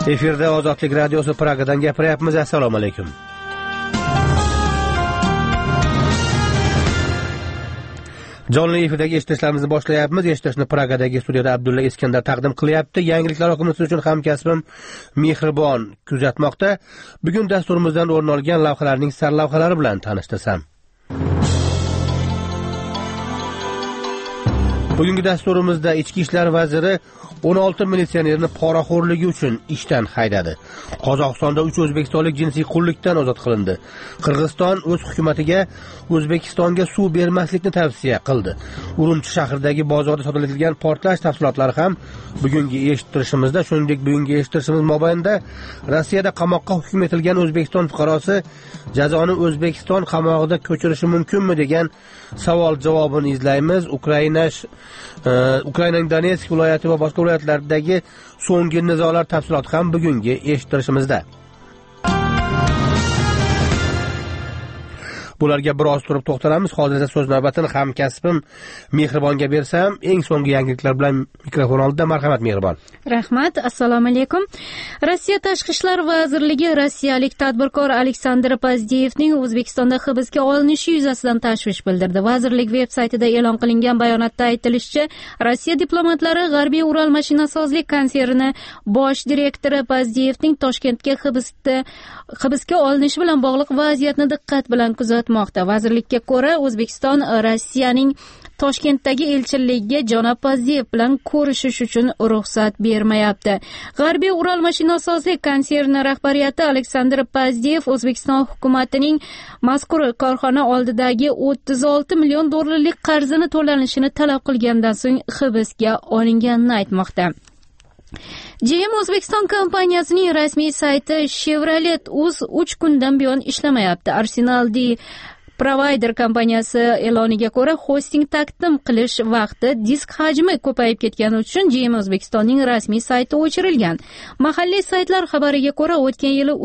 Efirda Ozodlik radiosi Pragadan gapiryapmiz. Assalomu alaykum. Jonli efirdagi eshitishlarimizni boshlayapmiz. Eshitishni Pragadagi studiyada Abdulla Iskandar taqdim qilyapti. Yangiliklar oqimi siz uchun hamkasbim Mehribon kuzatmoqda. Bugun dasturimizdan o'rin olgan lavhalarning sarlavhalari bilan tanishtirsam. Bugungi dasturimizda Ichki ishlar vaziri 16 militsionerni poraxo'rligi uchun ishdan haydadi. Qozog'istonda 3 o'zbekistonlik jinsiy qullikdan ozod qilindi. Qirg'iziston o'z hukumatiga O'zbekistonga suv bermaslikni tavsiya qildi. Urumchi shahridagi bozorda sodir etilgan portlash tafsilotlari ham bugungi eshittirishimizda, shuningdek bugungi eshittirishimiz mobaynida Rossiyada qamoqqa hukm etilgan O'zbekiston fuqarosi jazoni O'zbekiston qamog'ida ko'chirishi mumkinmi degan savol javobini izlaymiz. Ukrainaning Donetsk viloyati va boshqa viloyatlardagi so'nggi nizolar tafsiloti ham bugungi eshittirishimizda. Bularga biroz turib to'xtalamiz. Hozir esa so'z navbatini hamkasbim Mehribonga bersam, eng so'nggi yangiliklar bilan mikrofon oldida. Marhamat Mehribon. Rahmat. Assalomu alaykum. Rossiya Tashqi ishlar vazirligi rossiyalik tadbirkor Aleksandr Pozdeyevning O'zbekistonda hibsga olinishi yuzasidan tashvish bildirdi. Vazirlik veb-saytida e'lon qilingan bayonotda aytilishicha, Rossiya diplomatlari G'arbiy Ural mashinasozlik konserni bosh direktori Pozdeyevning Toshkentga hibsga olinishi bilan bog'liq vaziyatni diqqat bilan kuzatmoqda. Vazirlikka ko'ra, O'zbekiston Rossiyaning Toshkentdagi elchiligiga janob Pozdeyev bilan ko'rishish uchun ruxsat bermayapti. G'arbiy Ural mashinasozlik konserni rahbariyati Aleksandr Pozdeyev O'zbekiston hukumatining mazkur korxona oldidagi 36 million dollarlik qarzini to'lanishini talab qilgandan so'ng hibsga olinganini aytmoqda. GM O'zbekiston kompaniyasining rasmiy sayti Chevrolet.uz 3 kundan buyon ishlamayapti. Arsenal Provider kompaniyasi e'loniga ko'ra, hosting taqdim qilish vaqti disk hajmi ko'payib ketgani uchun GM O'zbekistonning rasmiy sayti o'chirilgan. Mahalliy saytlar xabariga ko'ra, o'tgan yili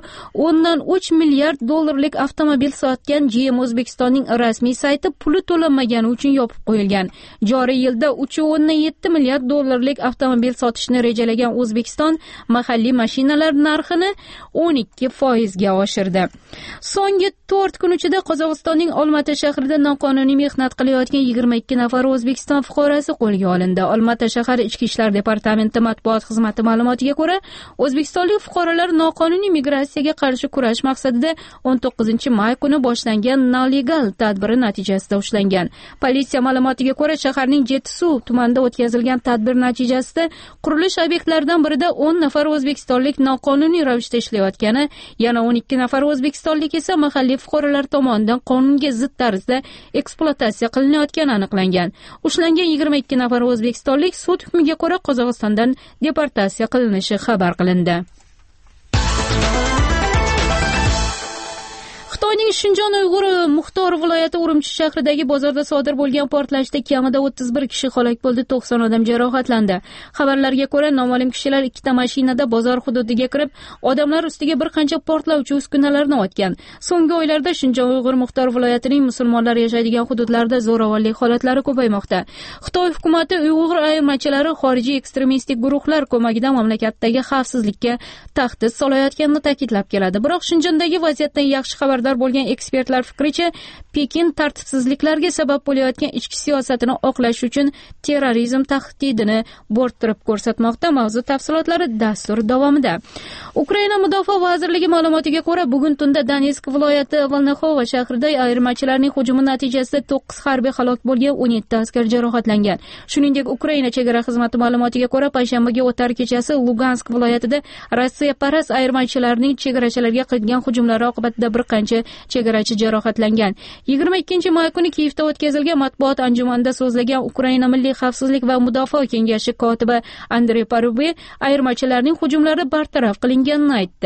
3.3 milliard dollarlik avtomobil sotgan GM O'zbekistonning rasmiy sayti puli to'lanmagani uchun yopib qo'yilgan. Joriy yilda 3.7 milliard dollarlik avtomobil sotishni rejalagan O'zbekiston mahalliy mashinalar narxini 12% ga oshirdi. So'nggi 4 kun ichida Qozog'istonning Olmata shahrida noqonuniy mehnat qilayotgan 22 nafar O'zbekiston fuqarosi qo'lga olindi. Olmata shahar Ichki ishlar departamenti matbuot xizmati ma'lumotiga ko'ra, o'zbekistonlik fuqarolar noqonuniy migratsiyaga qarshi kurash maqsadida 19-may kuni boshlangan nelegal tadbiri natijasida ushlangan. Politsiya ma'lumotiga ko'ra, shaharning Jetsuv tumanida o'tkazilgan tadbir natijasida qurilish obyektlaridan birida 10 nafar o'zbekistonlik noqonuniy ravishda ishlayotgani, yana 12 nafar o'zbekistonlik esa mahalliy fuqarolar tomonidan qonunga zid tarzda ekspluatatsiya qilinayotgani aniqlangan. Ushlangan 22 nafar o'zbekistonlik sud hukmiga ko'ra Qozog'istondan deportatsiya qilinishi xabar qilindi. Xitoyning Shinjon Uyg'ur Muxtor viloyati Urumchi shahridagi bozorda sodir bo'lgan portlashda kamida 31 kishi halok bo'ldi, 90 odam jarohatlandi. Xabarlarga ko'ra, noma'lum kishilar ikkita mashinada bozor hududiga kirib, odamlar ustiga bir qancha portlovchi uskunalarni otgan. So'nggi oylarda Shinjon Uyg'ur Muxtor viloyatining musulmonlar yashaydigan hududlarida zo'ravonlik holatlari ko'paymoqda. Xitoy hukumati Uyg'ur ayirmachilari xorijiy ekstremistik guruhlar ko'magida mamlakatdagi xavfsizlikka tahdid solayotganini ta'kidlab keladi. Biroq Shinjondagi vaziyatdan yaxshi xabardor bo'lgan ekspertlar fikricha, Pekin tartibsizliklarga sabab bo'layotgan ichki siyosatini oqlash uchun terrorizm tahdidini bo'rttirib ko'rsatmoqda. Mavzu tafsilotlari dastur davomida. Ukraina Mudofaa vazirligi ma'lumotiga ko'ra, bugun tunda Donetsk viloyati Volnoxova shahrida ayirmachilarning hujumi natijasida 9 harbiy halok bo'lgan, 17 askar jarohatlangan. Shuningdek, Ukraina chegara xizmati ma'lumotiga ko'ra, payshanbaga o'tar kechasi Lugansk viloyatida Rossiya parast ayirmachilarning chegarachilarga qilgan hujumlari oqibatida bir qancha chegarachi jarohatlangan. 22-may kuni Kiyevda o'tkazilgan matbuot anjumanida so'zlagan Ukraina Milliy xavfsizlik va mudofaa kengashi kotibi Andrey Parubey ayirmachilarning hujumlari bartaraf qilinganini aytdi.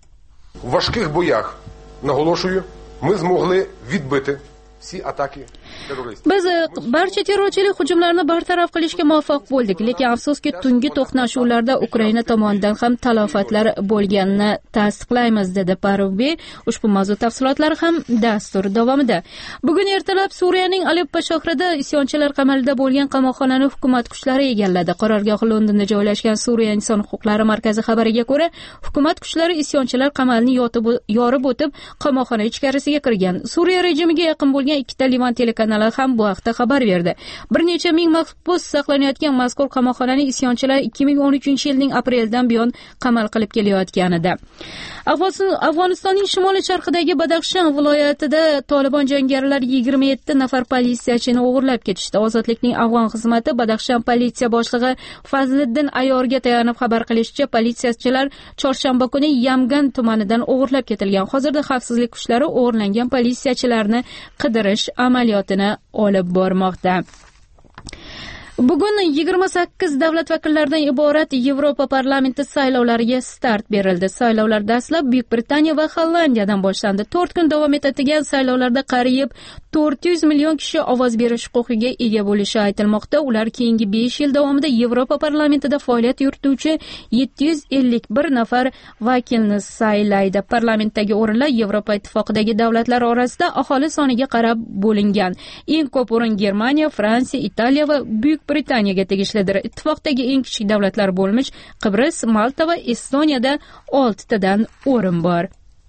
В важких боях, наголошую, ми змогли відбити всі атаки. Biz barcha terrorchilik hujumlarini bartaraf qilishga muvaffaq bo'ldik, lekin afsuski tungi to'qnashuvlarda Ukraina tomonidan ham talofatlar bo'lganini tasdiqlaymiz, dedi Parubiy. Ushbu mavzu tafsilotlari ham dastur davomida. Bugun ertalab Suriyaning Aleppo shahrida isyonchilar qamalida bo'lgan qamoqxonani hukumat kuchlari egalladi. Qarorgohi Londonda joylashgan Suriya inson huquqlari markazi xabariga ko'ra, hukumat kuchlari isyonchilar qamalini yorib o'tib, qamoqxona ichkarisiga kirgan. Suriya rejimiga yaqin bo'lgan ikkita Livan telekanali ham bu haqda xabar berdi. Bir necha ming mahbus saqlanayotgan mazkur qamoqxonani isyonchilar 2013-yilning apreldan buyon qamal qilib kelayotganida. Afg'onistonning shimoliy sharqidagi Badaxshan viloyatida Taliban jangarilari 27 nafar politsiyachini o'g'irlab ketishdi. Ozodlikning afg'on xizmati Badaxshan politsiya boshlig'i Fazliddin Ayorga tayanib xabar qilishicha, politsiyachilar chorshanba kuni Yamgan tumanidan o'g'irlab ketilgan. Hozirda xavfsizlik kuchlari o'g'irlangan politsiyachilarni qidirish amaliyotini olib bormoqda. Bugun 28 davlat vakillaridan iborat Yevropa parlamenti saylovlariga start berildi. Saylovlar dastlab Buyuk Britaniya va Hollandiyadan boshlandi. 4 kun davom etadigan saylovlarda qariyb 400 million kishi ovoz berish huquqiga ega bo'lishi aytilmoqda. Ular keyingi 5 yil davomida Yevropa parlamentida faoliyat yurituvchi 751 nafar vakilni saylaydi. Parlamentdagi o'rinlar Yevropa ittifoqidagi davlatlar orasida aholi soniga qarab bo'lingan. Eng ko'p o'rin Germaniya, Fransiya, Italiya va Buyuk Britaniyaga tegishlidir. Ittifoqdagi eng kichik davlatlar bo'lmish Qibris, Malta va Estoniyada 6 tadan o'rin bor.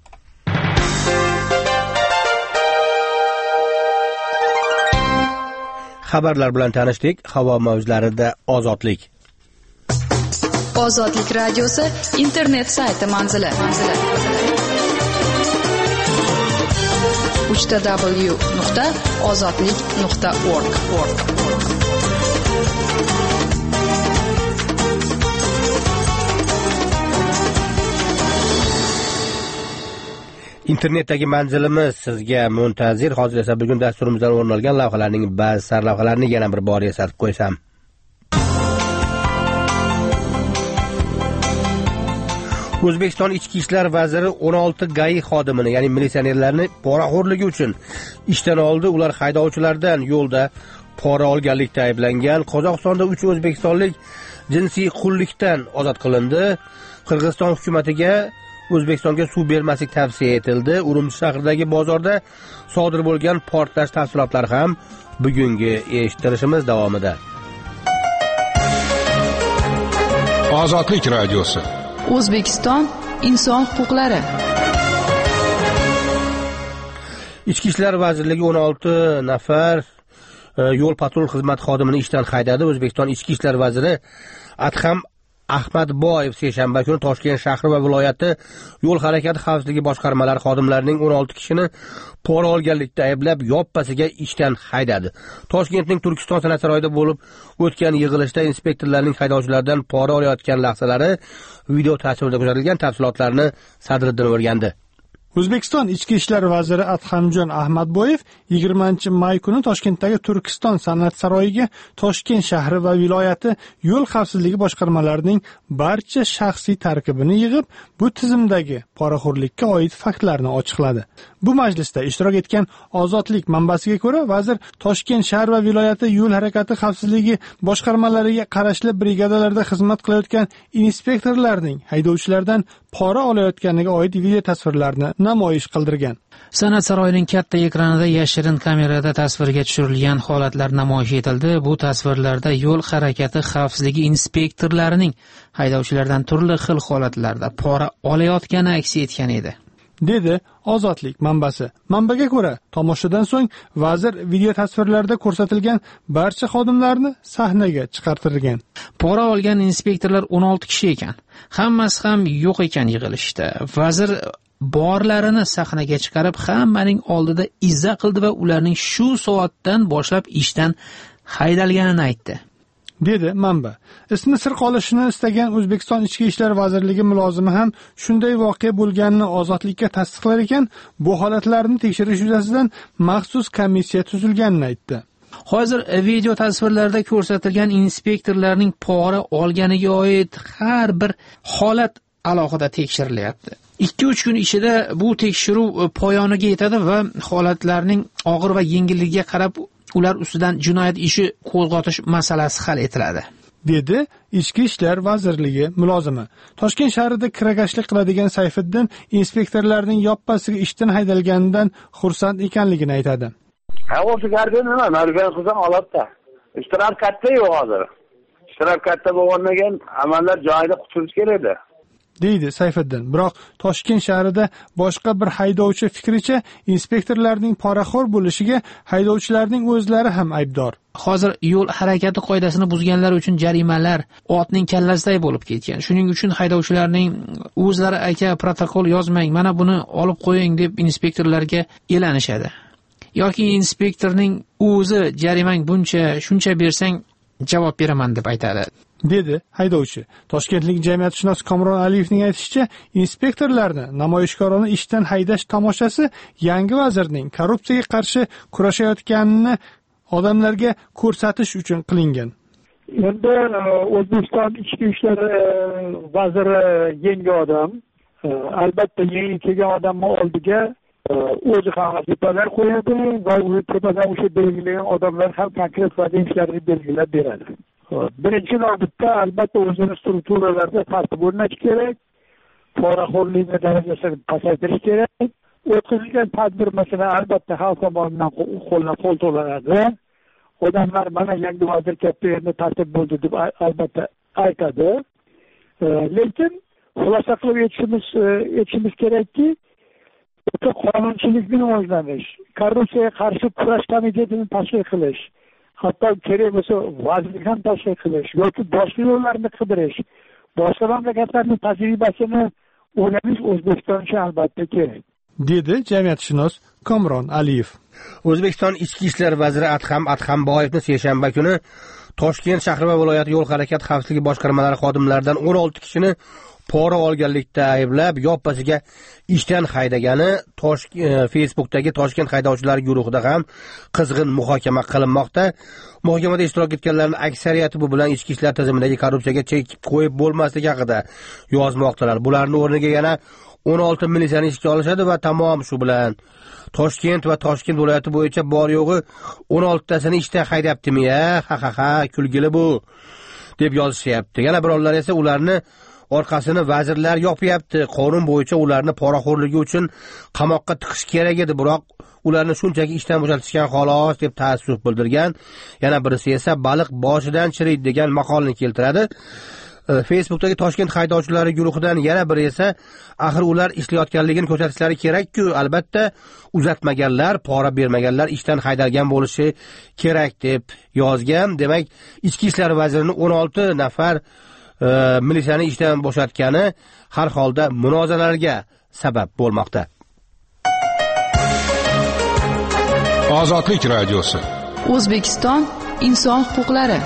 Xabarlar bilan tanishdik. Havo mavjlarida ozodlik. Ozodlik radiosi internet sayti manzili. www.ozodlik.org. Internetdagi manzilimiz sizga muntazir. Hozir esa bugun dasturimizdan o'rin olgan lavhalarning ba'zi sarlavhalarini yana bir bor eslatib qo'ysam. O'zbekiston Ichki ishlar vaziri 16 GAI xodimini, ya'ni militsionerlarni poraxo'rligi uchun ishdan oldi. Ular haydovchilardan yo'lda pora olganlikda ayblangan. Qozog'istonda 3 o'zbekistonlik jinsiy qullikdan ozod qilindi. Qirg'iziston hukumatiga O'zbekistonga suv bermaslik tavsiya etildi. Urumchi shahridagi bozorda sodir bo'lgan portlash tafsilotlari ham bugungi eshittirishimiz davomida. Ozodlik radiosi. O'zbekiston inson huquqlari. Ichki ishlar vazirligi 16 nafar yo'l patrul xizmat xodimini ishdan haydadi. O'zbekiston Ichki ishlar vaziri Adham Ahmadboyev seshanba kuni Toshkent shahri va viloyati yo'l harakati xavfsizligi boshqarmalari xodimlarining 16 kishini pora olganlikda ayblab yoppasiga ishdan haydadi. Toshkentning Turkiston san'at saroyida bo'lib o'tgan yig'ilishda inspektorlarning haydovchilardan pora olayotgan lahzalari video tasvirda ko'rsatilgan. Tafsilotlarni Sadriddin o'rgandi. O'zbekiston Ichki ishlar vaziri Adhamjon Ahmadboyev 20-may kuni Toshkentdagi Turkiston san'at saroyiga Toshkent shahri va viloyati yo'l xavfsizligi boshqarmalarining barcha shaxsiy tarkibini yig'ib, bu tizimdagi poraxo'rlikka oid faktlarni ochiqladi. Bu majlisda ishtirok etgan Ozodlik manbasiga ko'ra, vazir Toshkent shahar va viloyati yo'l harakati xavfsizligi boshqarmalariga qarashli brigadalarda xizmat qilayotgan inspektorlarning haydovchilardan pora olayotganiga oid video tasvirlarni namoyish qildirgan. San'at saroyining katta ekranida yashirin kamerada tasvirga tushirilgan holatlar namoyish etildi. Bu tasvirlarda yo'l harakati xavfsizligi inspektorlarining haydovchilardan turli xil holatlarda pora olayotgani aks etgan edi, dedi Ozodlik manbasi. Manbaga ko'ra, tomoshadan so'ng vazir video tasvirlarda ko'rsatilgan barcha xodimlarni sahnaga chiqartirgan. Pora olgan inspektorlar 16 kishi ekan. Hammasi ham yo'q ekan yig'ilishda. Vazir borlarini sahnaga chiqarib hammaning oldida izza qildi va ularning shu soatdan boshlab ishdan haydalganini aytdi, dedi manba. Ismi sir qolishini istagan O'zbekiston Ichki ishlar vazirligi mulozimi ham shunday voqea bo'lganini Ozodlikka tasdiqlar ekan, bu holatlarni tekshirish yuzasidan maxsus komissiya tuzilganini aytdi. Hozir video tasvirlarda ko'rsatilgan inspektorlarning pora olganiga oid har bir holat alohida tekshirilyapti. 2-3 kun ichida bu tekshiruv poyoniga yetadi va holatlarning og'ir va yengilligiga qarab ular ustidan jinoyat ishi qo'zg'atish masalasi hal etiladi, dedi Ichki ishlar vazirligi mulozimi. Toshkent shahrida kiragashlik qiladigan Sayfiddin inspektorlarning yoppasiga ishdan haydalganidan xursand ekanligini aytadi. O'zgardi nima? Nargan qilsam olatda. Ishtiroq katta yo'q hozir. Ishtiroq katta bo'lmagan amallar joyida qutilish kerak edi, deydi Sayfiddin. Biroq Toshkent shahrida boshqa bir haydovchi fikricha inspektorlarning poraxo'r bo'lishiga haydovchilarning o'zlari ham aybdor. Hozir yo'l harakati qoidasini buzganlar uchun jarimalar otning kallasiday bo'lib ketgan. Shuning uchun haydovchilarning o'zlari aka protokol yozmang, mana buni olib qo'ying deb inspektorlarga elanishadi. Yoki inspektorning o'zi jarimang buncha, shuncha bersang javob beraman deb aytadi, dedi haydovchi. Toshkentlik jamiyatshunos Komron Aliyevning aytishicha, inspektorlarni namoyishkorona ishdan haydash tomoshasi yangi vazirning korrupsiyaga qarshi kurashayotganini odamlarga ko'rsatish uchun qilingan. Endi O'zbekiston ichki ishlar vaziri yangi odam, albatta yangi kelgan odamning oldiga o'zi ham vazifalar qo'yadi va u tepadan o'sha belgilagan odamlar ham konkret vazifalarni belgilab beradi. Birinchi navbatda albatta o'zini strukturalarida tartib o'rnatish kerak, poraxo'rlik darajasini pasaytirish kerak. O'tkazilgan tadbir masalan albatta xalq tomonidan qo'llab-quvvatlanadi. Odamlar mana yangi vazir katta endi tartib bo'ldi deb albatta aytadi. Lekin xulosa qilib yetishimiz kerakki, qonunchilikni rivojlanish, korrupsiyaga qarshi kurash komitetini tashkil qilish, hatto kerak bo'lsa vazirlik ham tashkil qilish yoki boshqa yo'llarni qidirish, boshqa mamlakatlarning tajribasini o'rganish O'zbekiston uchun albatta kerak, dedi jamiyatshunos Komron Aliyev. O'zbekiston ichki ishlar vaziri Adham Adhamboyevni seshanba kuni Toshkent shahri va viloyat yo'l harakati xavfsizligi boshqarmalari xodimlaridan 16 kishini pora olganlikda ayblab, yoppasiga ishdan haydagani Facebookdagi Toshkent haydovchilar guruhida ham qizg'in muhokama qilinmoqda. Muhokamada ishtirok etganlarning aksariyati bu bilan ichki ishlar tizimidagi korrupsiyaga chek qo'yib bo'lmasligi haqida yozmoqdalar. Bularning o'rniga yana 16 militsiyani ishga olishadi va tamom shu bilan Toshkent va Toshkent viloyati bo'yicha bor yo'g'i 16 tasini ishdan haydabdimi-ya? Ha, kulgili bu deb yozishyapti. Yana birovlar esa ularni orqasini vazirlar yopyapti. Qonun bo'yicha ularni poraxo'rligi uchun qamoqqa tiqish kerak edi, biroq ularni shunchaki ishdan bo'shatishgan xolos deb taassuf bildirgan. Yana birisi esa baliq boshidan chiriydi degan maqolni keltiradi. Facebookdagi Toshkent haydovchilari guruhidan yana biri esa axir ular ishlayotganligini ko'rsatishlari kerak-ku, albatta uzatmaganlar, pora bermaganlar ishdan haydalgan bo'lishi kerak deb yozgan. Demak, ichki ishlar vazirining 16 nafar militsiyani ishdan bo'shatgani har holda munozaralarga sabab bo'lmoqda. Ozodlik radiosi. O'zbekiston inson huquqlari.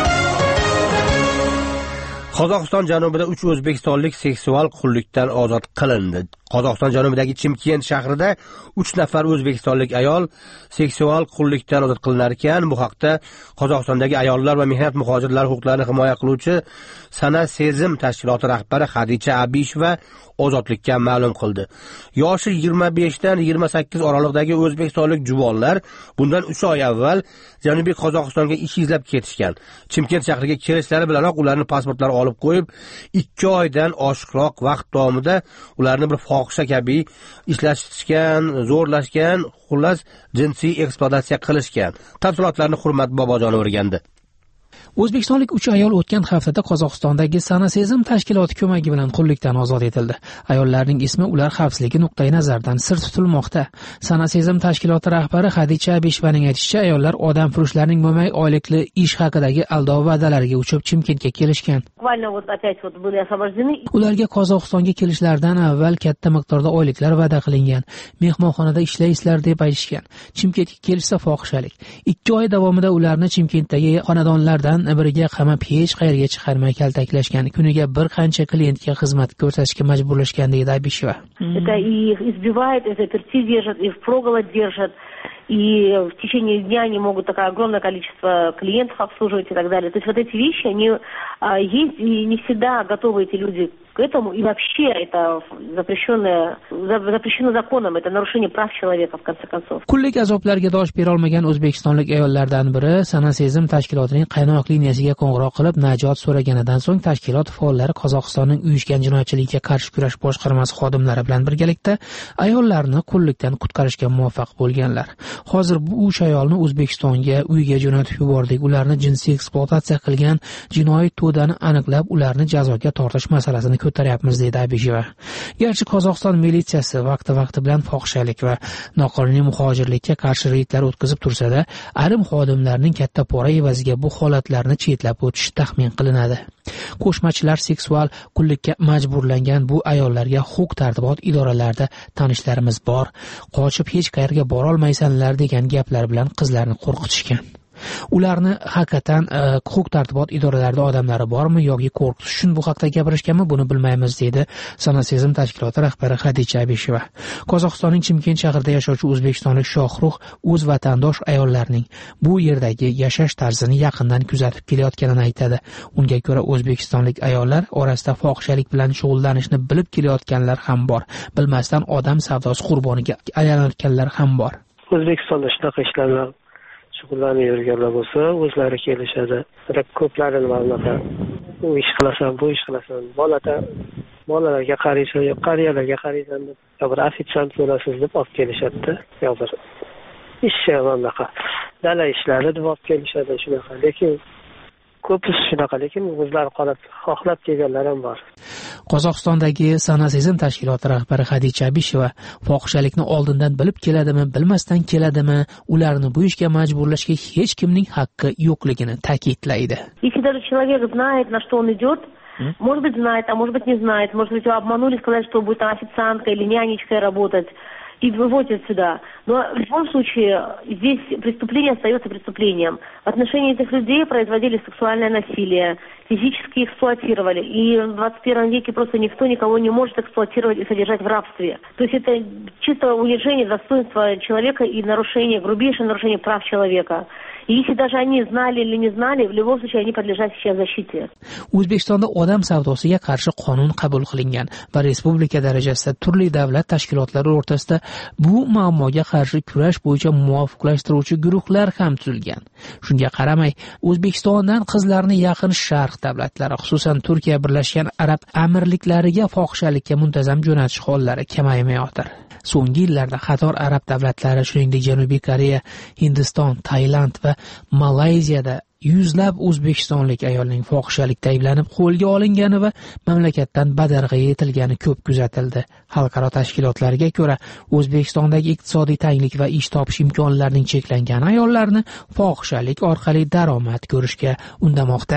Qozog'iston janubida 3 o'zbekistonlik seksual qullikdan ozod qilindi. Qozog'iston janubidagi Chimkent shahrida 3 nafar o'zbekistonlik ayol seksual qullikdan ozod qilinar ekan. Bu haqda Qozog'istondagi ayollar va mehnat muhojirlari huquqlarini himoya qiluvchi Sana Sezim tashkiloti rahbari Xadicha Abisheva ozodlikka ma'lum qildi. Yoshi 25 dan 28 oraliqdagi o'zbekistonlik juvonlar bundan 3 oy avval Janubiy Qozog'istonga ish izlab ketishgan. Chimkent shahriga kelishlari bilanoq ularning pasportlari olib qo'yib, 2 oydan oshiqroq vaqt davomida ularni bir fohisha kabi ishlatishgan, zo'rlashgan, xullas jinsiy eksploatatsiya qilishgan. Tafsilotlarni Hurmat Bobojon o'rgandi. O'zbekistonlik 3 ayol o'tgan haftada Qozog'istondagi Sana Sezim tashkiloti ko'magi bilan qullikdan ozod etildi. Ayollarning ismi ular xavfsizligi nuqtai nazaridan sir tutilmoqda. Sana Sezim tashkiloti rahbari Xadicha Abishevaning aytishicha, ayollar odamfurushlarning mo'may oylikli ish haqidagi aldov va'dalariga uchib Chimkentga kelishgan. Ularga Qozog'istonga kelishlaridan avval katta miqdorda oyliklar va'da qilingan. Mehmonxonada ishlaysizlar deb aytishgan. Chimkentga kelishsa fohishalik. 2 oy davomida ularni Chimkentdagi xonadonlardan biriga qamab hech qayerga chiqarmay kaltaklashgan. Kuniga bir qancha klientga xizmat ko'rsatishga majburlashgan deydi Abisheva. Это их избивает, это перти держат, и впроголодь держат, и в течение дня они могут такое огромное количество клиентов обслуживать и так далее. То есть вот эти вещи, они есть, и не всегда готовы эти люди к этому. И вообще это запрещено законом, это нарушение прав человека, в конце концов. Kunlik azoblarga dosh bera olmagan o'zbekistonlik ayollardan biri Sana Sezim tashkilotining qaynoq liniyasiga qo'ng'iroq qilib najot so'raganidan so'ng tashkilot faollari Qozog'istonning uyushgan jinoyatchilikka qarshi kurash boshqarmasi xodimlari bilan birgalikda ayollarni qullikdan qutqarishga muvaffaq bo'lganlar. Hozir bu 3 ayolni O'zbekistonga uyga jo'natib yubordik. Ularni jinsiy ekspluatatsiya qilgan jinoiy to'dani aniqlab, ularni jazoga tortish masalasini ko'taryapmiz, dedi Abisheva. Garchi Qozog'iston militsiyasi vaqti bilan fohishalik va noqonuniy muhojirlikka qarshi reydlar o'tkazib tursa-da, ayrim xodimlarning katta pora evaziga bu holatlarni chetlab o'tishi taxmin qilinadi. Qo'shmachilar seksual qullikka majburlangan bu ayollarga huquq-tartibot idoralarida tanishlarimiz bor, qochib hech qayerga bora olmaysanlar degan gaplar bilan qizlarni qo'rqitishgan. Ularni haqiqatan huquq-tartibot idoralarida odamlari bormi yoki qo'rqitish uchun bu haqda gapirishganmi, buni bilmaymiz, dedi Sana Sezim tashkiloti rahbari Xadicha Abisheva. Qozog'istonning Chimkent shahrida yashovchi o'zbekistonlik Shohruh o'z vatandosh ayollarning bu yerdagi yashash tarzini yaqindan kuzatib kelayotganini aytadi. Unga ko'ra, o'zbekistonlik ayollar orasida fohishalik bilan shug'ullanishni bilib kelayotganlar ham bor, bilmasdan odam savdosi qurboniga aylanayotganlar ham bor. O'zbekistonda shunaqa ishlar bilan shug'ullanib yurganlar bo'lsa, o'zlari kelishadi. Ko'plarini bunaqa u ish qilasan, bu ish qilasan, bolalarga qaraysan, yo qariyalarga qaraysan deb, yo bir ofitsiant bo'lasiz deb olib kelishadi-da. Yo bir ish bunaqa dala ishlari deb olib kelishadi shunaqa. Lekin ko'pisi shunaqa, lekin o'zlari qolib xohlab kelganlar ham bor. Qozog'istondagi Sana Sezim tashkiloti rahbari Xadicha Abisheva fohishalikni oldindan bilib keladimi, bilmasdan keladimi, ularni bu ishga majburlashga hech kimning haqqi yo'qligini ta'kidlaydi. Если даже человек знает, на что он идет, может быть знает, а может быть не знает, может быть его обманули, сказать, что будет там официанткой или нянечкой работать, и выводят сюда. Но в любом случае здесь преступление остается преступлением. В отношении этих людей производили сексуальное насилие, физически эксплуатировали. И в 21 веке просто никто никого не может эксплуатировать и содержать в рабстве. То есть это чисто унижение достоинства человека и нарушение, грубейшее нарушение прав человека. И если даже они знали или не знали, в любом случае они подлежат сейчас защите. O'zbekistonda odam savdosiga qarshi qonun qabul qilingan va respublika darajasida turli davlat tashkilotlari o'rtasida bu muammoga qarshi kurash bo'yicha muvofiqlashtiruvchi guruhlar ham tuzilgan. Shunga qaramay, O'zbekistondan qizlarni Yaqin Sharq davlatlari, xususan Turkiya Birlashgan Arab Amirliklariga fohishalikka muntazam jo'natish hollari kamaymayotir. So'nggi yillarda qator arab davlatlari, shuningdek Janubiy Koreya, Hindiston, Tailand va Malayziyada yuzlab o'zbekistonlik ayolning fohishalikda ayblanib qo'lga olingani va mamlakatdan badarg'a etilgani ko'p kuzatildi. Xalqaro tashkilotlarga ko'ra, O'zbekistondagi iqtisodiy tanglik va ish topish imkonlarining cheklangani ayollarni fohishalik orqali daromad ko'rishga undamoqda.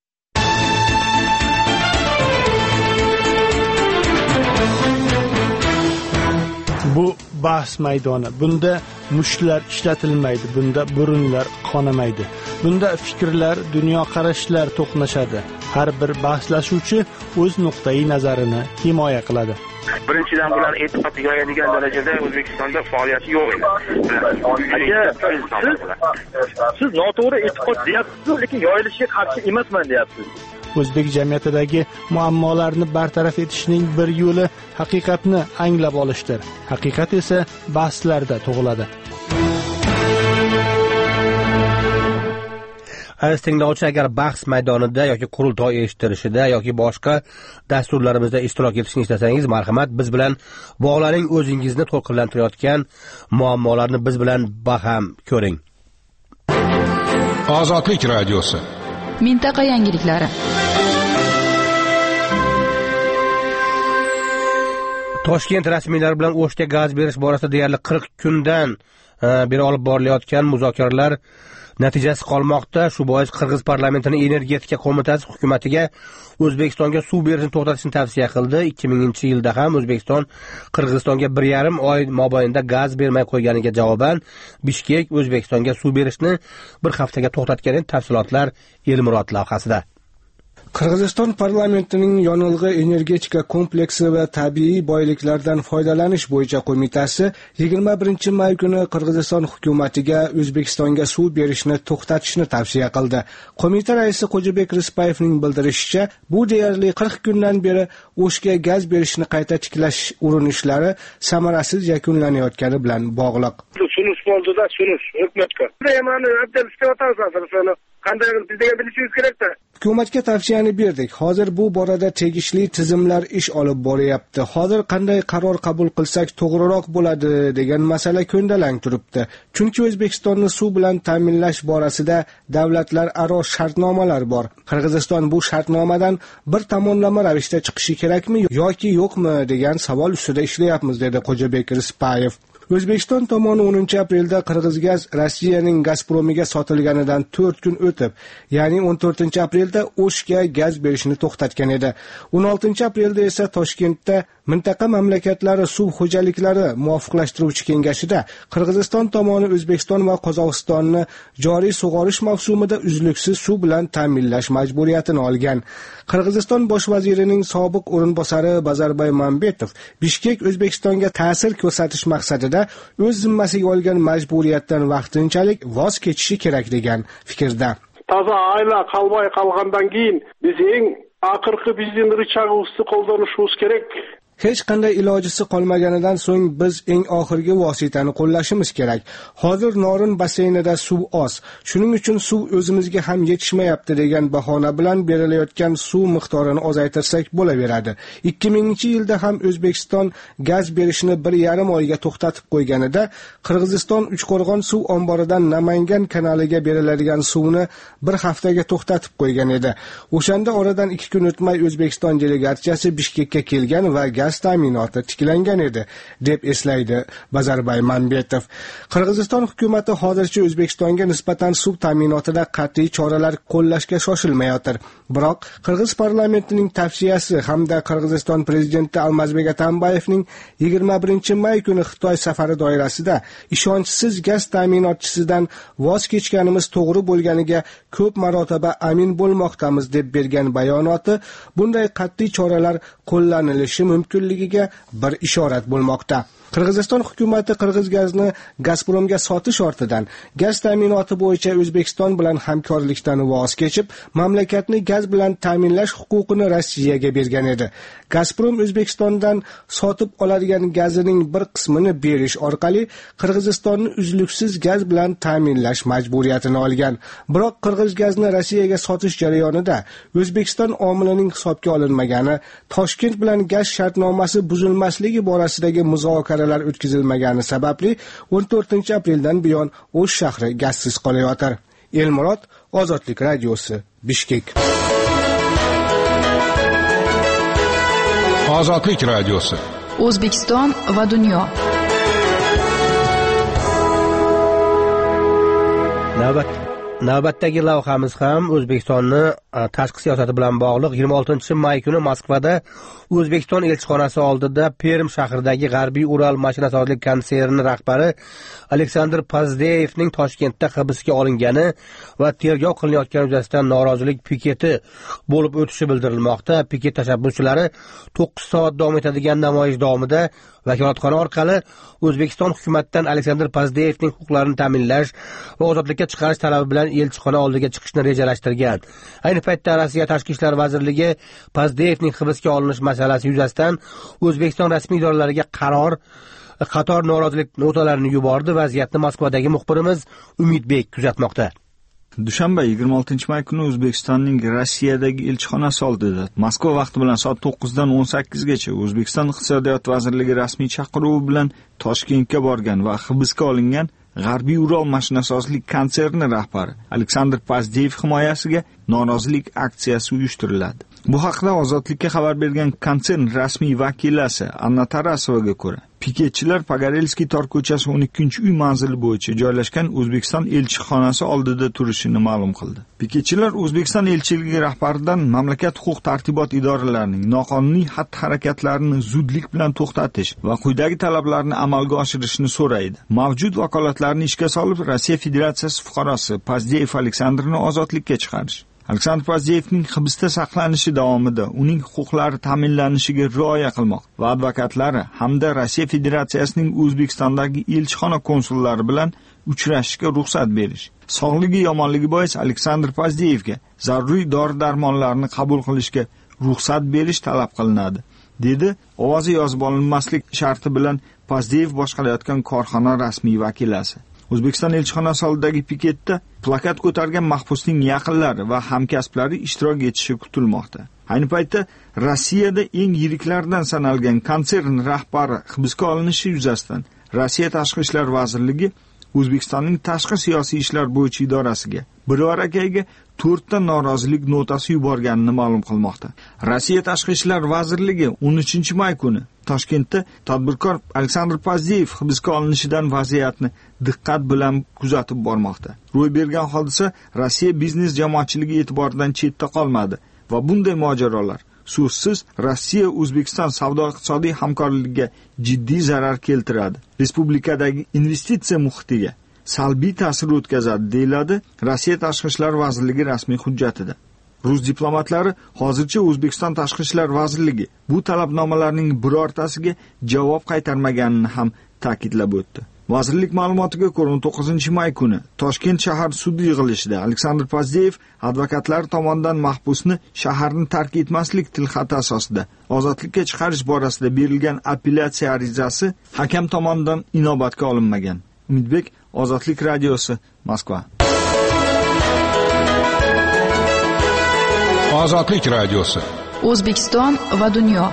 Bu bahs maydoni. Bunda mushlar ishlatilmaydi, bunda burunlar qonamaydi. Bunda fikrlar, dunyoqarashlar to'qnashadi. Har bir bahslashuvchi o'z nuqtai nazarini himoya qiladi. Birinchidan bular e'tiqod yoyadigan darajada O'zbekistonda faoliyati yo'q edi. Siz noto'g'ri e'tiqod deyapsiz, lekin yoyilishiga qarshi emasman deyapsiz. O'zbek jamiyatidagi muammolarni bartaraf etishning bir yo'li haqiqatni anglab olishdir. Haqiqat esa bahslarda tug'iladi. Aziz tinglovchi, agar bahs maydonida yoki qurultoy eshittirishida yoki boshqa dasturlarimizda ishtirok etishni istasangiz, marhamat, biz bilan bog'laning, o'zingizni to'lqinlantirayotgan muammolarni biz bilan baham ko'ring. Ozodlik radiosi. Mintaqa yangiliklari. Toshkent rasmiylari bilan O'shga gaz berish borasida deyarli 40 kundan beri olib borilayotgan muzokaralar natijasi qolmoqda. Shu bois Qirg'iz parlamentining energetika qo'mitasi hukumatiga O'zbekistonga suv berishni to'xtatishni tavsiya qildi. 2000-yilda ham O'zbekiston Qirg'izistonga 1,5 oy mobaynida gaz bermay qo'yganiga javoban Bishkek O'zbekistonga suv berishni bir haftaga to'xtatgan edi. Tafsilotlar Elmurod lavhasida. Qirg'iziston parlamentining yonilg'i energetika kompleksi va tabiiy boyliklardan foydalanish bo'yicha qo'mitasi 21 may kuni Qirg'iziston hukumatiga O'zbekistonga suv berishni to'xtatishni tavsiya qildi. Qo'mita raisi Xo'jabek Rispayevning bildirishicha, bu deyarli 40 kundan beri O'shga gaz berishni qayta tiklash urinishlari samarasiz yakunlanayotgani bilan bog'liq. Sunish bo'ldi-da, sunish hukumatga. Mana abdal istayotarsan, qanday bizga bilishimiz kerak-da. Hukumatga tavsiyani berdik. Hozir bu borada tegishli tizimlar ish olib boryapti. Hozir qanday qaror qabul qilsak to'g'riroq bo'ladi degan masala ko'ndalang turibdi. Chunki O'zbekistonni suv bilan ta'minlash borasida davlatlararo shartnomalar bor. Qirg'iziston bu shartnomadan bir tomonlama ravishda chiqishi kerakmi yoki yo'qmi degan savol ustida ishlayapmiz, dedi Xo'jabek Rispayev. O'zbekiston tomoni 10 aprelda Qirg'izgaz Rossiyaning Gazpromiga sotilganidan 4 kun o'tib, ya'ni 14 aprelda O'shga gaz berishni to'xtatgan edi. 16 aprelda esa Toshkentda mintaqa mamlakatlari suv xo'jaliklari muvofiqlashtiruvchi kengashida Qirg'iziston tomoni O'zbekiston va Qozog'istonni joriy sug'orish mavsumida uzluksiz suv bilan ta'minlash majburiyatini olgan. Qirg'iziston bosh vazirining sobiq o'rinbosari Bazarbay Mambetov Bishkek O'zbekistonga ta'sir ko'rsatish maqsadida o'z zimmasiga olgan majburiyatdan vaqtinchalik voz kechishi kerak degan fikrda. Toza ayla qalbay qolgandan keyin biz eng oxirgi bizning richag'imizni qo'llanishimiz kerak. Hech qanday ilojisi qolmaganidan so'ng biz eng oxirgi vositani qo'llashimiz kerak. Hozir Norin baseynida suv oz. Shuning uchun suv o'zimizga ham yetishmayapti degan bahona bilan berilayotgan suv miqdorini ozaytirsak bo'laveradi. 2000-yilda ham O'zbekiston gaz berishni 1,5 oyga to'xtatib qo'yganida Qirg'iziston Uchqo'rg'on suv omboridan Namangan kanaliga beriladigan suvni bir haftaga to'xtatib qo'ygan edi. O'shanda oradan 2 kun o'tmay O'zbekiston delegatsiyasi Bishkekka kelgan va gaz ta'minoti tiklangan edi, deb eslaydi Bazarbay Mambetov. Qirg'iziston hukumati hozircha O'zbekistonga nisbatan suv ta'minotida qat'iy choralar qo'llashga shoshilmayotir. Biroq Qirg'iz parlamentining tavsiyasi hamda Qirg'iziston prezidenti Almazbek Atambayevning 21 may kuni Xitoy safari doirasida ishonchsiz gaz ta'minotchisidan voz kechganimiz to'g'ri bo'lganiga ko'p marotaba amin bo'lmoqdamiz deb bergan bayonoti bunday qat'iy choralar qo'llanilishi mumkinligiga bir ishorat bo'lmoqda. Qirg'iziston hukumati Qirg'iz gazni Gazpromga sotish ortidan gaz ta'minoti bo'yicha O'zbekiston bilan hamkorlikdan voz kechib, mamlakatni gaz bilan ta'minlash huquqini Rossiyaga bergan edi. Gazprom O'zbekistondan sotib oladigan gazining bir qismini berish orqali Qirg'izistonni uzluksiz gaz bilan ta'minlash majburiyatini olgan. Biroq Qirg'iz gazni Rossiyaga sotish jarayonida O'zbekiston omilining hisobga olinmagani, Toshkent bilan gaz shartnomasi buzilmasligi borasidagi muzokaralar o'tkazilmagani sababli 14 apreldan buyon O'sh shahri gazsiz qolayotir. Elmurod, Ozodlik radiosi, Bishkek. Ozodlik radiosi. O'zbekiston va dunyo. Navbatdagi lavhamiz ham O'zbekistonni tashqi siyosati bilan bog'liq. 26 may kuni Moskvada O'zbekiston elchixonasi oldida Perm shahridagi G'arbiy Ural mashinasozlik konserni rahbari Aleksandr Pazdeyevning Toshkentda hibsga olingani va tergov qilinayotgani yuzasidan norozilik piketi bo'lib o'tishi bildirilmoqda. Piket tashabbuschilari 9 soat davom etadigan namoyish davomida vakolatxona orqali O'zbekiston hukumatidan Aleksandr Pazdeyevning huquqlarini ta'minlash va ozodlikka chiqarish talabi bilan elchixona oldiga chiqishni rejalashtirgan. Ayni paytda Rossiya Tashqi ishlar vazirligi Pazdeyevning hibsga olinish masalasi yuzasidan O'zbekiston rasmiy idoralariga qator norozilik notalarini yubordi. Vaziyatni Moskvadagi muxbirimiz Umidbek kuzatmoqda. Dushanba 26 may kuni O'zbekistonning Rossiyadagi elchixonasi oldida Moskva vaqti bilan soat 9 dan 18 gacha O'zbekiston iqtisodiyot vazirligi rasmiy chaqiruvi bilan Toshkentga borgan va hibsga olingan G'arbiy Ural mashinasozlik konserni rahbari Aleksandr Pazdeyev himoyasiga norozilik aksiyasi uyushtiriladi. Bu haqda Ozodlikka xabar bergan konsern rasmiy vakilasi Anna Tarasovaga ko'ra, piketchilar Pogorelskiy tor ko'chasi 12-uy manzili bo'yicha joylashgan O'zbekiston elchixonasi oldida turishini ma'lum qildi. Piketchilar O'zbekiston elchiligi rahbaridan mamlakat huquq-tartibot idoralarining noqonuniy xatti-harakatlarini zudlik bilan to'xtatish va quyidagi talablarni amalga oshirishni so'raydi. Mavjud vakolatlarni ishga solib, Rossiya Federatsiyasi fuqarosi Pazdeyev Aleksandrni ozodlikka chiqarish. Aleksandr Pozdeyevning hibsda saqlanishi davomida uning huquqlari ta'minlanishiga rioya qilmoq va advokatlari hamda Rossiya Federatsiyasining O'zbekistondagi elchixona konsullari bilan uchrashishga ruxsat berish. Sog'ligi yomonligi bois Aleksandr Pozdeyevga zaruriy dori-darmonlarni qabul qilishga ruxsat berish talab qilinadi, dedi ovozi yozib olinmaslik sharti bilan Pozdeyev boshqarayotgan korxona rasmiy vakilasi. O'zbekiston elchixonasi oldidagi piketda plakat ko'targan mahbusning yaqinlari va hamkasblari ishtirok etishi kutilmoqda. Ayni paytda Rossiyada eng yiriklardan sanalgan konsern rahbari hibsga olinishi yuzasidan Rossiya Tashqi ishlar vazirligi O'zbekistonning tashqi siyosiy ishlar bo'yicha idorasiga Birorakayga 4 ta norozilik notasi yuborganini ma'lum qilmoqda. Rossiya Tashqi ishlar vazirligi 13-may kuni Toshkentda tadbirkor Aleksandr Pozdeyev hibsga olinishidan vaziyatni diqqat bilan kuzatib bormoqda. Ro'y bergan hodisa Rossiya biznes jamoatchiligi e'tiboridan chetda qolmadi va bunday mojarolar so'zsiz Rossiya O'zbekiston savdo-iqtisodiy hamkorligiga jiddiy zarar keltiradi. Respublikadagi investitsiya muhitiga salbiy ta'sir o'tkazadi, deyiladi Rossiya Tashqi ishlar vazirligi rasmiy hujjatida. Rus diplomatlari hozircha O'zbekiston Tashqi ishlar vazirligi bu talabnomalarning birortasiga javob qaytarmaganini ham ta'kidlab o'tdi. Vazirlik ma'lumotiga ko'ra 19-may kuni Toshkent shahar sudi yig'ilishida Aleksandr Pozdeyev advokatlari tomonidan mahbusni shaharni tark etmaslik tilxati asosida ozodlikka chiqarish borasida berilgan apellyatsiya arizasi hakam tomonidan inobatga olinmagan. Umidbek, Ozodlik radiosi, Moskva. Ozodlik radiosi. O'zbekiston va dunyo.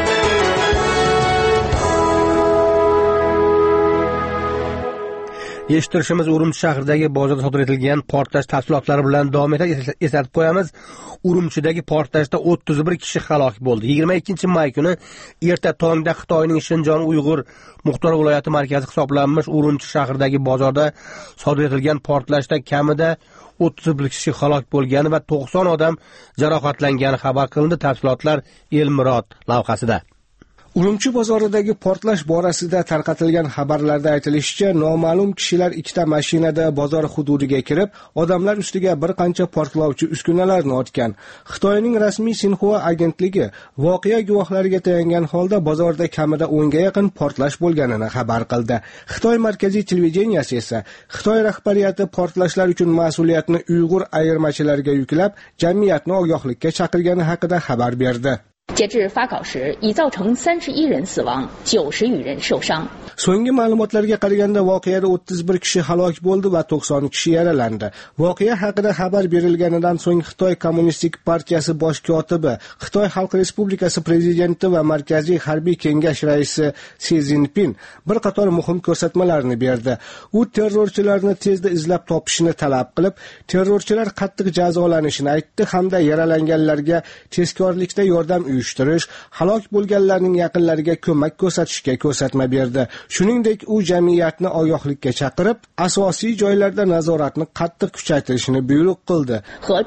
Eshittirishimiz Urumchi shahridagi bozorda sodir etilgan portlash tafsilotlari bilan davom etadi. Eslatib qo'yamiz, Urumchidagi portlashda 31 kishi halok bo'ldi. 22-may kuni erta tongda Xitoyning Shinjon Uyg'ur muxtor viloyati markazi hisoblanmish Urumchi shahridagi bozorda sodir etilgan portlashda kamida 31 kishi halok bo'lgani va 90 odam jarohatlangani xabar qilindi. Tafsilotlar Elmurod lavhasida. Urumchi bozoridagi portlash borasida tarqatilgan xabarlarda aytilishicha, noma'lum kishilar ikkita mashinada bozor hududiga kirib, odamlar ustiga bir qancha portlovchi uskunalarni otgan. Xitoyning rasmiy Sinhua agentligi voqea guvohlariga tayangan holda bozorda kamida 10 ga yaqin portlash bo'lganini xabar qildi. Xitoy markaziy televideniyasi esa Xitoy rahbariyati portlashlar uchun mas'uliyatni Uyg'ur ayirmachilariga yuklab, jamiyatni ogohlikka chaqirgani haqida xabar berdi. 截至发稿时，已造成31人死亡，90余人受伤。 So'nggi ma'lumotlarga qaraganda voqeada 31 kishi halok bo'ldi va 90 kishi yaralandi. Voqea haqida xabar berilganidan so'ng Xitoy Kommunistik partiyasi bosh kotibi, Xitoy Xalq Respublikasi prezidenti va Markaziy harbiy kengash raisi Si Zinpin bir qator muhim ko'rsatmalarni berdi. U terrorchilarni tezda izlab topishni talab qilib, terrorchilar qattiq jazolanishini aytdi hamda yaralanganlarga tezkorlikda yordam uyushtirish, halok bo'lganlarning yaqinlariga ko'mak ko'rsatishga ko'rsatma berdi. Shuningdek, u jamiyatni ogohlikka chaqirib, asosiy joylarda nazoratni qattiq kuchaytirishni buyruq qildi.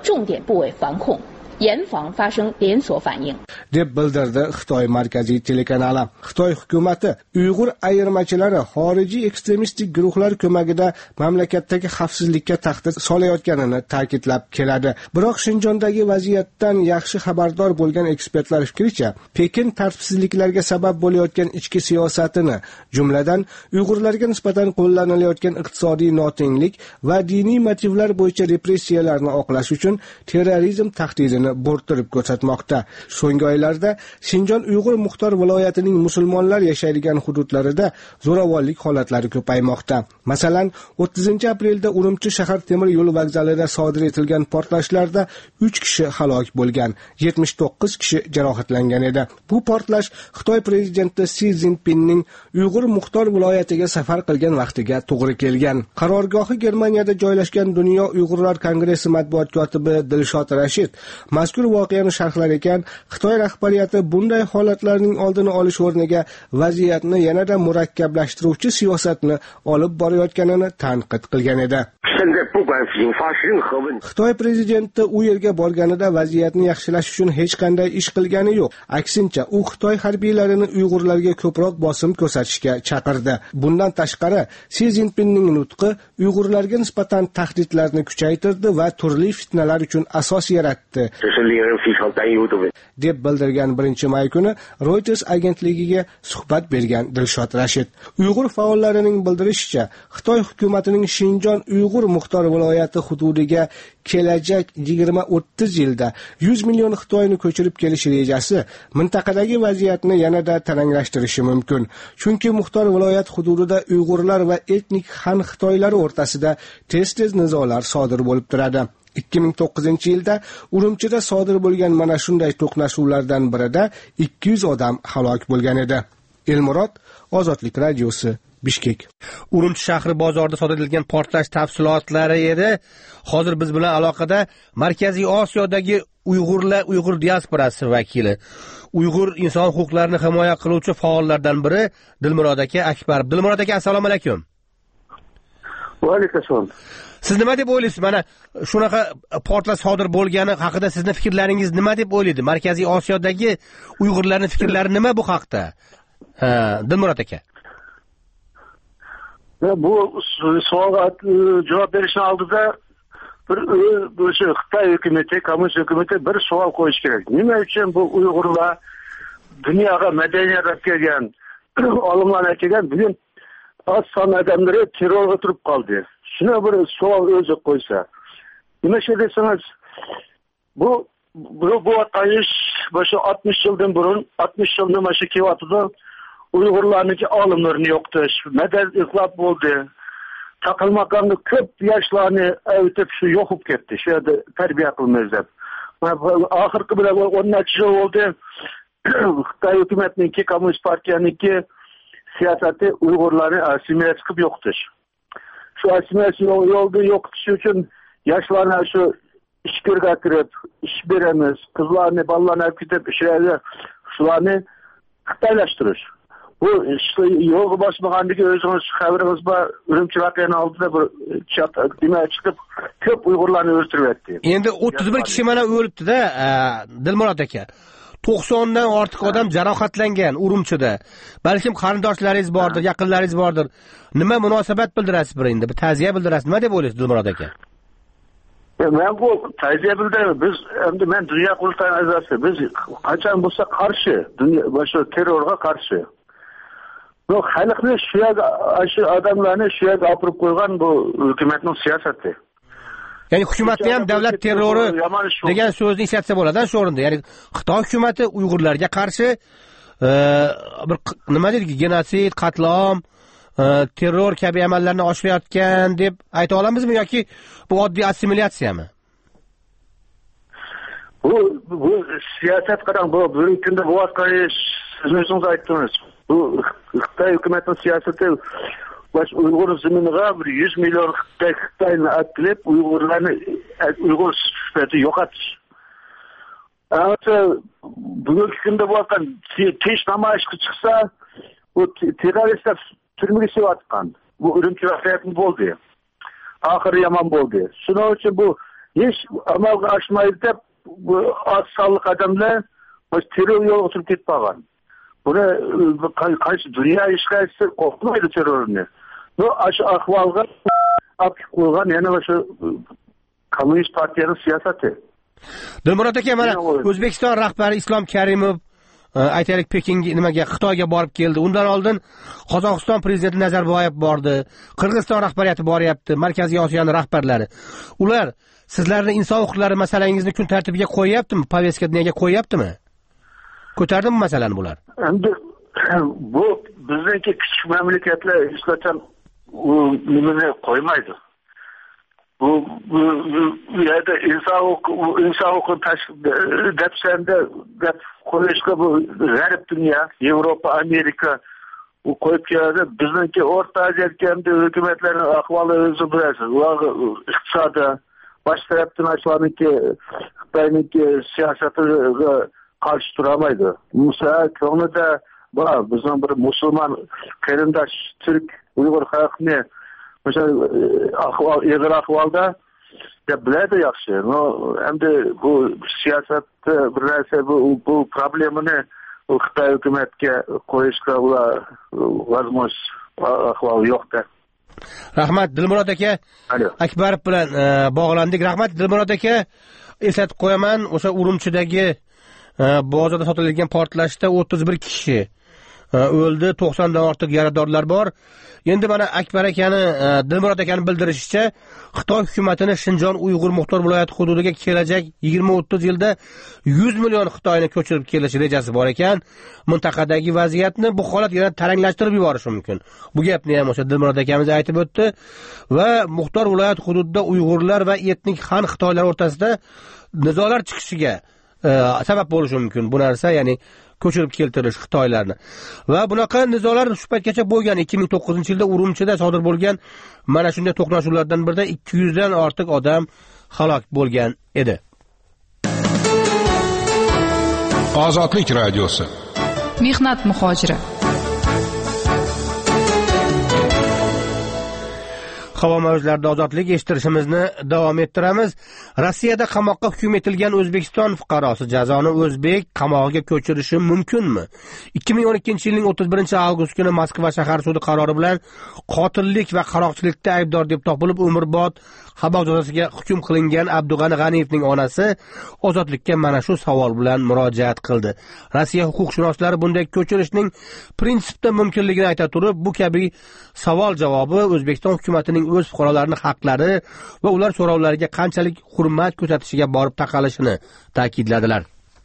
deb bildirdi Xitoy markaziy telekanali. Xitoy hukumati Uyg'ur ayirmachilari xorijiy ekstremistik guruhlar ko'magida mamlakatdagi xavfsizlikka tahdid solayotganini ta'kidlab keladi. Biroq Shinjondagi vaziyatdan yaxshi xabardor bo'lgan ekspertlar fikricha, Pekin tartibsizliklarga sabab bo'layotgan ichki siyosatini, jumladan Uyg'urlarga nisbatan qo'llanilayotgan iqtisodiy notenglik va diniy motivlar bo'yicha repressiyalarni oqlash uchun terrorizm tahdidini bo'rttirib ko'rsatmoqda. So'nggi oylarda Shinjon Uyg'ur muxtor viloyatining musulmonlar yashaydigan hududlarida zo'ravonlik holatlari ko'paymoqda. Masalan, 30-aprelda Urumchi shahar temir yo'l vokzalida sodir etilgan portlashlarda 3 kishi halok bo'lgan, 79 kishi jarohatlangan edi. Bu portlash Xitoy prezidenti Si Zinpinning Uyg'ur muxtor viloyatiga safar qilgan vaqtiga to'g'ri kelgan. Qarorgohi Germaniyada joylashgan Dunyo Uyg'urlar kongressi matbuot kotibi Dilshod Rashid mazkur voqeani sharhlar ekan, Xitoy rahbariyati bunday holatlarning oldini olish o'rniga vaziyatni yanada murakkablashtiruvchi siyosatni olib borayotganini tanqid qilgan edi. 现在不管引发任何问题。 Xitoy prezidenti u yerga borganida vaziyatni yaxshilash uchun hech qanday ish qilgani yo'q. Aksincha, u Xitoy harbiylarini Uyg'urlarga ko'proq bosim ko'rsatishga chaqirdi. Bundan tashqari, Si Zinpinning nutqi Uyg'urlarga nisbatan tahdidlarni kuchaytirdi va turli fitnalar uchun asos yaratdi, deb bildirgan 1-may kuni Reuters agentligiga suhbat bergan Dilshod Rashid. Uyg'ur faollarining bildirishicha, Xitoy hukumatining Shinjon Uyg'ur muxtor viloyati hududiga kelajak 20-30 yilda 100 million Xitoyni ko'chirib kelish rejasi mintaqadagi vaziyatni yanada taranglashtirishi mumkin. Chunki muxtor viloyat hududida Uyg'urlar va etnik Han Xitoylar o'rtasida tez-tez nizolar sodir bo'lib turadi. 2009-yilda Urumchida sodir bo'lgan mana shunday to'qnashuvlardan birida 200 odam halok bo'lgan edi. Elmurod, Ozodlik radiosi, Bishkek. Urumchi shahri bozorida sodir etilgan portlash tafsilotlari edi. Hozir biz bilan aloqada Markaziy Osiyodagi Uyg'ur diasporasi vakili, Uyg'ur inson huquqlarini himoya qiluvchi faollardan biri Dilmurod aka Akbar. Dilmurod aka, assalomu alaykum. Va alaykum assalom. Siz nima deb o'ylaysiz? Mana shunaqa portlash sodir bo'lgani haqida sizning fikrlaringiz nima deb o'ylaydi? Markaziy Osiyodagi Uyg'urlarning fikrlari nima bu haqda? Dilmurod aka. Bu savolga javob berishni oldida bir Xitoy hukumati, kommunist hukumati bir savol qo'yish kerak. Nima uchun bu Uyg'urlar dunyoga madaniyat kelgan, olimlar kelgan, bugun az son odamlari terrorga turib qoldi. Shuna bir savol o'zi qo'ysa. Nima desangiz, bu ish boshqa 60 yildan burun, 60 yildan mana shu kelyapti. Uyg'urlarniki olimlarni yo'qtish, madaniyat iqlob bo'ldi. Taqilmaqamni ko'p yoshlarni avtib shu yo'qib ketdi. Shu yerda tarbiya qilmaymiz deb. Oxirgi bilan 10 yil bo'ldi. Xitoy hukumatiniki, kommunist partiyaniki siyosati Uyg'urlarni assimilyatsiya qilib yo'qtish. Shu assimilyatsiya yo'lda yo'qtish uchun yoshlarni shu ishga kirib, ish beramiz, qizlarni, bolalarni olib ketib ishlarga shularni xitoylashtirish. Bu yo'lga bosmaganligi o'zingiz xabaringiz bor. Urumchi voqeaning oldida bir demak chiqib ko'p Uyg'urlarni o'ldiryapti. Endi 31 kishi mana o'libdi-da, Dilmurod aka. 90 dan ortiq odam jarohatlangan Urumchida. Balkim qarindoshlaringiz bordir, yaqinlaringiz bordir. Nima munosabat bildirasiz bir endi? Bir ta'ziya bildirasiz. Nima deb o'ylaysiz Dilmurod aka? Men bu ta'ziya bildiraman. Biz endi men dunyo qurultoyi a'zosi. Biz qachon bo'lsa qarshi, dunyo boshqa terrorga qarshi. Bu xalqni shu odamlarni shu yerga olib qo'ygan bu hukumatning siyosati. Ya'ni hukumatni ham davlat terrori degan so'zni ishlatsa bo'ladi shu o'rinda. Ya'ni Xitoy hukumati Uyg'urlarga qarshi bir nima deydi, genotsid, qatlom, terror kabi amallarni oshirayotgan deb ayta olamizmi yoki bu oddiy assimilyatsiyami? Bu siyosat qarang, bu bir kunda bu voqea siz aytdingiz. Bu Xitoy hukumatining siyosati Uyg'ur zaminiga 100 million Xitoyni aklib Uyg'urlarni Uyg'ur sifatida yo'qotish. Bugungi kunda bo'lgan tinch namoyishga chiqsa, bu terroristlar turmaga sepayotgan. Bu Urumchi voqeasi bo'ldi. Oxiri yomon bo'ldi. Shuning uchun bu hech amalga oshmaydi deb bu oz sonli odamlar terror yo'liga o'tib ketib qolgan. Buni qaysi dunyo hech qaysi qo'rqmaydi terrorni. Bu shu ahvolga olib qo'ygan yana o'sha kommunist partiyaning siyosati. Dilmurod aka, mana O'zbekiston rahbari Islom Karimov aytaylik Pekinga Xitoyga borib keldi. Undan oldin Qozog'iston prezidenti Nazarboyev bordi. Qirg'iziston rahbariyati boryapti, Markaziy Osiyoning rahbarlari. Ular sizlarning inson huquqlari masalangizni kun tartibiga qo'yyaptimi? Poveskaga qo'yyaptimi? Ko'tardimi masalani bular? Endi bu bizniki kichik mamlakatlar hech qachon nimani qo'ymaydi. Bu yerda inson huquqini deb qo'yishga bu g'arb dunyo, Yevropa, Amerika u qo'yib keladi. Bizniki O'rta Osiyoda hukumatlarning ahvoli o'zi bilasiz. Ular iqtisodi bosh tarafdan ashlaniki Xitoyniki siyosatiga qarshi turolmaydi. Musa ko'nglida bor bizning bir musulmon qarindosh Turk Uyg'ur xalqini o'sha ahvol, ig'ir ahvolda biladi yaxshi. Endi bu siyosatda bir narsa bu problemani Xitoy hukumatiga qo'yishga ular возможность ahvol yo'qda. Rahmat Dilmurod aka. Akbarov bilan bog'landik. Rahmat Dilmurod aka. Eslatib qo'yaman, o'sha Urumchidagi bozorda sotiladigan portlashda 31 kishi o'ldi, 90 dan ortiq yaradorlar bor. Endi mana Akbar akani, Dilmurod akani bildirishicha, Xitoy hukumatini Shinjon Uyg'ur muxtor viloyati hududiga kelajak 20-30 yilda 100 million Xitoyni ko'chirib kelish rejasi bor ekan. Mintaqadagi vaziyatni bu holat yana taranglashtirib yuborishi mumkin. Bu gapni ham o'sha Dilmurod akamiz aytib o'tdi va muxtor viloyat hududida Uyg'urlar va etnik Han Xitoylar o'rtasida nizolar chiqishiga sabab bo'lishi mumkin. Bu narsa, ya'ni ko'chirib keltirish Xitoylarni. Va bunaqa nizolar shu paytgacha bo'lgan. 2009-yilda Urumchida sodir bo'lgan mana shunday to'qnashuvlardan birida 200 dan ortiq odam halok bo'lgan edi. Ozodlik radiosi. Mehnat muhojiri. Havo mavjlarida ozodlik eshittirishimizni davom ettiramiz. Rossiyada qamoqqa hukm etilgan O'zbekiston fuqarosi jazoni o'zbek qamog'iga ko'chirishi mumkinmi? 2012-yilning 31-avgust kuni Moskva shahar sudi qarori bilan qotillik va qaroqchilikda aybdor deb topilib umrbod qamoq jazosiga hukm qilingan Abdug'ani G'aniyevning onasi ozodlikka mana shu savol bilan murojaat qildi. Rossiya huquqshunoslari bunday ko'chirishning prinsipda mumkinligini ayta turib, bu kabi savol javobi O'zbekiston hukumatining o'z fuqarolarining haqlari va ular so'rovlariga qanchalik hurmat ko'rsatishiga borib taqalishini ta'kidladilar.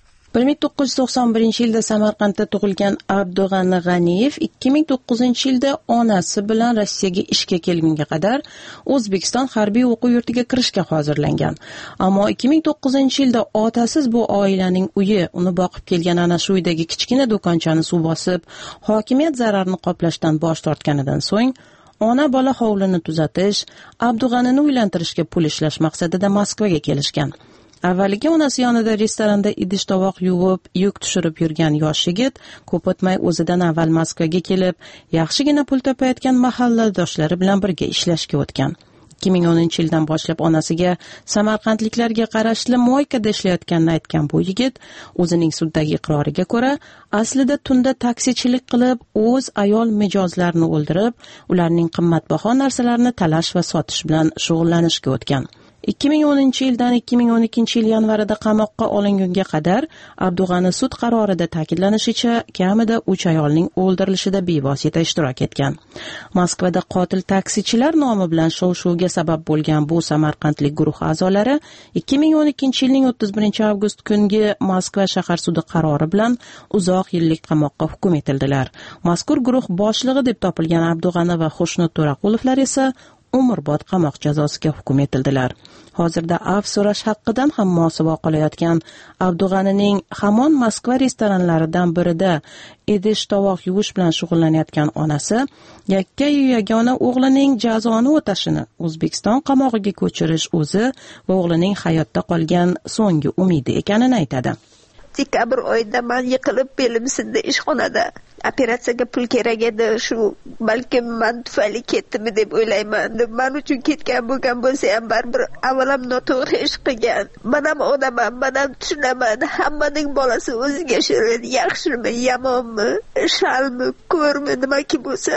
1991 yilda Samarqandda tug'ilgan Abdug'ani G'aniyev 2009-yilda onasi bilan Rossiyaga ishga kelgunga qadar O'zbekiston harbiy o'quv yurtiga kirishga hozirlangan. Ammo 2009-yilda otasiz bu oilaning uyi, uni boqib kelgan ana shu uydagi kichkina do'konchani suv bosib, hokimiyat zararini qoplashdan bosh tortganidan so'ng ona bola hovlini tuzatish, Abdug'anini uylantirishga pul ishlash maqsadida Moskvaga kelishgan. Avvaliga onasi yonida restoranda idish-tovoq yuvib, yuk tushirib yurgan yosh yigit ko'p o'tmay o'zidan avval Moskvaga kelib, yaxshigina pul topayotgan mahalladoshlari bilan birga ishlashga o'tgan. 2010-yildan boshlab onasiga samarqandliklarga qarashli mo'ykada ishlayotganini aytgan bu yigit o'zining suddagi iqroriga ko'ra, aslida tunda taksichilik qilib, o'z ayol mijozlarini o'ldirib, ularning qimmatbaho narsalarini talash va sotish bilan shug'ullanishga o'tgan. 2010-yildan 2012-yil yanvarida qamoqqa olingunga qadar Abdug'ani sud qarorida ta'kidlanishicha kamida 3 ayolning o'ldirilishida bevosita ishtirok etgan. Moskvada qotil taksichilar nomi bilan shov-shuvga sabab bo'lgan bu samarqandlik guruh a'zolari 2012-yilning 31-avgust kungi Moskva shahar sudi qarori bilan uzoq yillik qamoqqa hukm etildilar. Mazkur guruh boshlig'i deb topilgan Abdug'ani va Xushnud To'raqulovlar esa umrbod qamoq jazosiga hukm etildilar. Hozirda afv so'rash haqqidan ham mosuvo qolayotgan Abdug'anining hamon Moskva restoranlaridan birida idish-tovoq yuvish bilan shug'ullanayotgan onasi yakka-yu yagona o'g'lining jazoni o'tashini O'zbekiston qamog'iga ko'chirish o'zi va o'g'lining hayotda qolgan so'nggi umidi ekanini aytadi. Dekabr oyida men yiqilib belim sindi ishxonada. Operatsiyaga pul kerak edi, shu balkim men tufayli ketdimi deb o'ylayman. Men uchun ketgan bo'lgan bo'lsa ham baribir avvalam noto'g'ri ish qilgan. Men ham odamman, men ham tushunaman. Hammaning bolasi o'ziga shirin, yaxshimi, yomonmi, shalmi, ko'rmi, nimaki bo'lsa.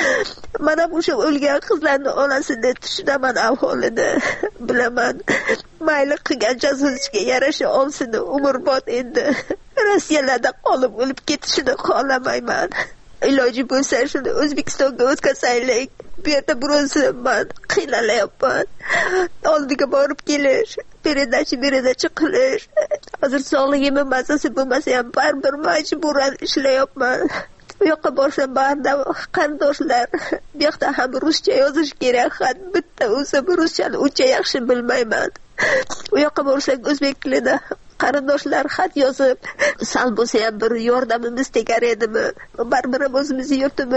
Men ham o'sha o'lgan qizlarni onasini tushunaman, ahvolini bilaman. Mayli qilgan jazosiga yarasha olsin, umrbod endi. Rossiyalarda qolib o'lib ketishini xohlamayman. Iloji bo'lsa shuni O'zbekistonga o'tkazaylik. Bu yerda biroz men qiynalyapman. Oldiga borib kelish, peredachi qilish. Hozir sog'ligimning mazasi bo'lmasa ham baribir majburan ishlayapman. Bu yoqqa borsam barda qarindoshlar, bu yoqda ham ruscha yozish kerak. Xat bitta o'zi ruschani uncha yaxshi bilmayman. U yoqqa borsak o'zbek tilida qarindoshlar xat yozib, sal bo'lsa ham bir yordamimiz tegar edimi? Baribir o'zimizning yurtimiz.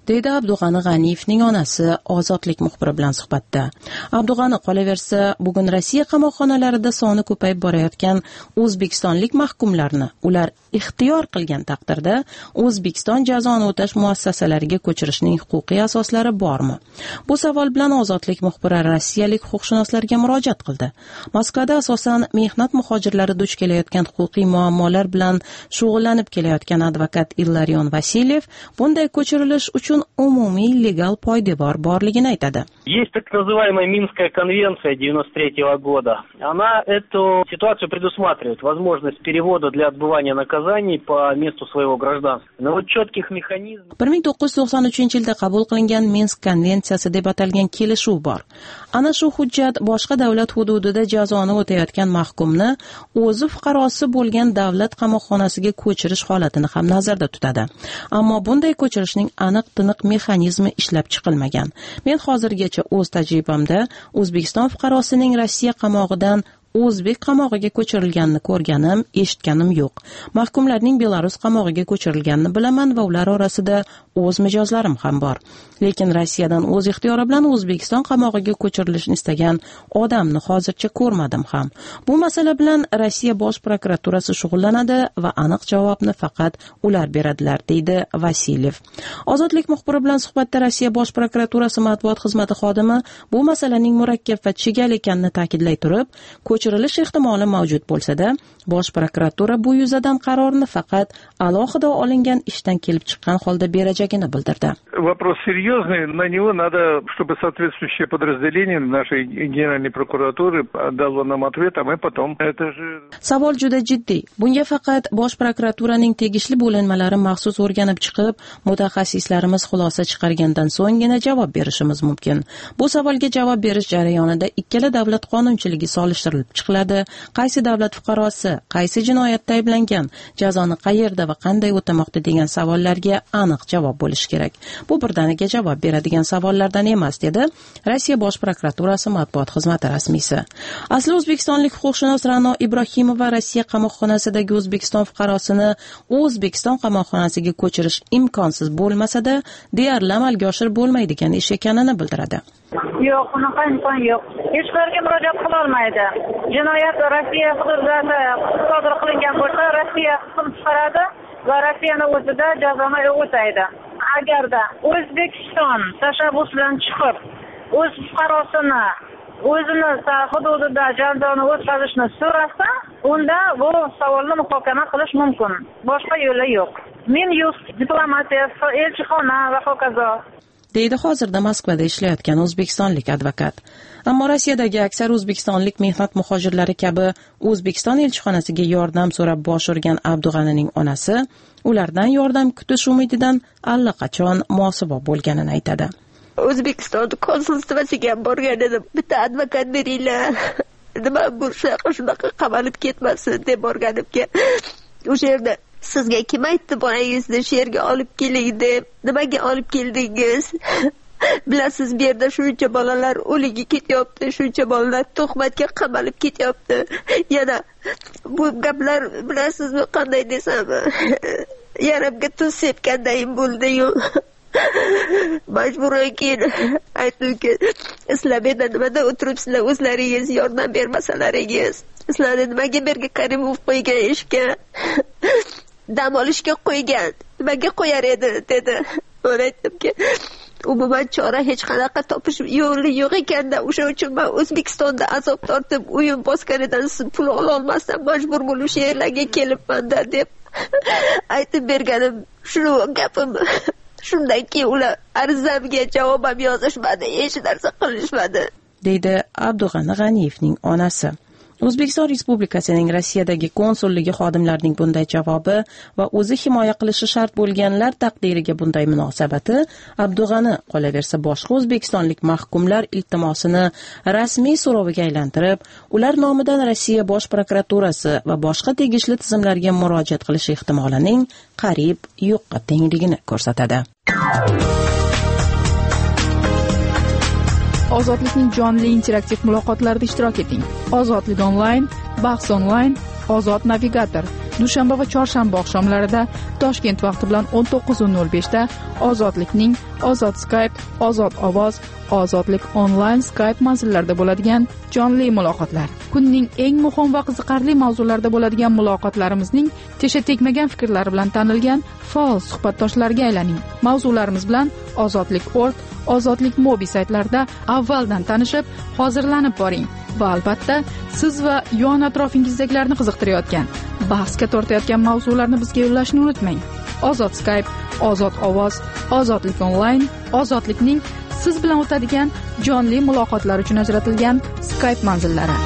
deydi Abdug'ani G'aniyevning onasi Ozodlik muxbiri bilan suhbatda. Abdug'ani qolaversa, bugun Rossiya qamoqxonalarida soni ko'payib borayotgan o'zbekistonlik mahkumlarni ular ixtiyor qilgan taqdirda O'zbekiston jazoni o'tash muassasalariga ko'chirishning huquqiy asoslari bormi? Bu savol bilan Ozodlik muxbiri rossiyalik huquqshunoslarga murojaat qildi. Moskvada asosan mehnat muhojirlari duch kelayotgan huquqiy muammolar bilan shug'ullanib kelayotgan advokat Ilarion Vasilyev bunday ko'chirilish uchun umumiy legal poydevor borligini aytadi. Есть так называемая Минская конвенция 93 года. Она эту ситуацию предусматривает, возможность перевода для отбывания наказаний по месту своего гражданства. Но вот четких механизмов. 1993-yilda qabul qilingan Minsk konvensiyasi deb atalgan kelishuv bor. Ana shu hujjat boshqa davlat hududida jazoni o'tayotgan mahkumni o'zi fuqarosi bo'lgan davlat qamoqxonasiga ko'chirish holatini ham nazarda tutadi. Ammo bunday ko'chirishning aniq-tiniq mexanizmi ishlab chiqilmagan. Men hozirgacha o'z tajribamda O'zbekiston fuqarosining Rossiya qamog'idan o'zbek qamog'iga ko'chirilganini ko'rganim, eshitganim yo'q. Mahkumlarning Belarus qamog'iga ko'chirilganini bilaman va ular orasida o'z mijozlarim ham bor. Lekin Rossiyadan o'z ixtiyori bilan O'zbekiston qamog'iga ko'chirilishni istagan odamni hozircha ko'rmadim ham. Bu masala bilan Rossiya bosh prokuraturasi shug'ullanadi va aniq javobni faqat ular beradilar, deydi Vasilyev. Ozodlik muxbiri bilan suhbatda Rossiya bosh prokuraturasi matbuot xizmati xodimi bu masalaning murakkab va chigal ekanini ta'kidlay turib, ko'chirilish ehtimoli mavjud bo'lsa-da, bosh prokuratura bu yuzadan qarorni faqat alohida olingan ishdan kelib chiqqan holda berajagini bildirdi. Вопрос серьезный, на него надо, чтобы соответствующее подразделение нашей Генеральной прокуратуры дало нам ответ, а мы потом это же... Savol juda jiddiy. Bunga faqat bosh prokuraturaning tegishli bo'linmalari maxsus o'rganib chiqib, mutaxassislarimiz xulosa chiqargandan so'nggina javob berishimiz mumkin. Bu savolga javob berish jarayonida ikkala davlat qonunchiligi solishtirilib chiqiladi. Qaysi davlat fuqarosi, qaysi jinoyatda ayblangan, jazoni qayerda va qanday o'tamoqda degan savollarga aniq javob bo'lishi kerak. Bu birdaniga javob beradigan savollardan emas, dedi Rossiya bosh prokuraturasi matbuot xizmati rasmiysi. Asli o'zbekistonlik huquqshunos Ra'no Ibrohimova Rossiya qamoqxonasidagi O'zbekiston fuqarosini O'zbekiston qamoqxonasiga ko'chirish imkonsiz bo'lmasa-da, deyarli amalga oshirib bo'lmaydigan ish ekanini bildiradi. Yo'q, unaqa imkon yo'q. Hech kimga murojaat qila olmaydi. Jinoyat Rossiya hududida sodir qilingan bo'lsa, Rossiya hukm chiqaradi va Rossiyaning o'zida jazoni o'taydi. Agarda O'zbekiston tashabbus bilan chiqib, o'z fuqarosini o'zini hududida jazoni o'tkazishni so'rasa, unda bu savolni muhokama qilish mumkin. Boshqa yo'li yo'q. Minjust, diplomatiya, elchixona va hokazo. deydi hozirda Moskvada ishlayotgan o'zbekistonlik advokat. Ammo Rossiyadagi aksar o'zbekistonlik mehnat muhojirlari kabi O'zbekiston elchixonasiga yordam so'rab bosh urgan Abdug'anining onasi ulardan yordam kutish umididan allaqachon mosuvo bo'lganini aytadi. O'zbekiston konsulstvasiga borgan edim. Bitta advokat beringlar. Nima bo'lsa shunaqa qamalib ketmasin deb borganimga. O'sha yerda sizga kim aytdi bolangizni shu yerga olib keling deb? Nimaga olib keldingiz? Bilasiz, bu yerda shuncha bolalar o'ligi ketyapti, shuncha bolalar tuhmatga qamalib ketyapti. Yana bu gaplar bilasizmi, qanday desam, yaramga tuz sepgandayin bo'ldi-yu. Majburan keyin aytdimki, sizlar menda nimada o'tiribsizlar, o'zlaringiz yordam bermasalaringiz, sizlarni nimaga berga Karimov qo'ygan ishga, dam olishga qo'ygan, nimaga qo'yar edi, dedi. Men aytdimki, umuman chora hech qanaqa topish yo'li yo'q ekanda, o'sha uchun men O'zbekistonda azob tortib, uyim bosganidan siz pul ola olmasdan majbur bo'lib shu yerlarga kelibman-da deb aytib berganim, shu gapim. Shundan keyin ular arizamga javob ham yozishmadi, hech narsa qilishmadi, deydi Abdug'ani G'aniyevning onasi. O'zbekiston Respublikasining Rossiyadagi konsulligi xodimlarining bunday javobi va o'zi himoya qilishi shart bo'lganlar taqdiriga bunday munosabati Abdug'ani qolaversa boshqa o'zbekistonlik mahkumlar iltimosini rasmiy so'roviga aylantirib, ular nomidan Rossiya bosh prokuraturasi va boshqa tegishli tizimlarga murojaat qilish ehtimolining qariyb yo'qqa tengligini ko'rsatadi. Ozodlikning jonli interaktiv muloqotlarida ishtirok eting. Ozodlik onlayn, bahs onlayn, Ozod navigator dushanba va chorshanba oqshomlarida Toshkent vaqti bilan 19:05 da Ozodlikning Ozod Skype, Ozod ovoz, Ozodlik onlayn Skype manzillarida bo'ladigan jonli muloqotlar. Kunning eng muhim va qiziqarli mavzularida bo'ladigan muloqotlarimizning tesha tegmagan fikrlari bilan tanilgan faol suhbatdoshlarga aylaning. Mavzularimiz bilan Ozodlik.org, Ozodlik mobil saytlarida avvaldan tanishib, hozirlanib boring. Va albatta, siz va yon atrofingizdagilarni qiziqtirayotgan, bahsga tortayotgan mavzularni bizga yo'llashni unutmang. Ozod Skype, Ozod ovoz, Ozodlik onlayn, Ozodlikning siz bilan o'tadigan jonli muloqotlar uchun ajratilgan Skype manzillari.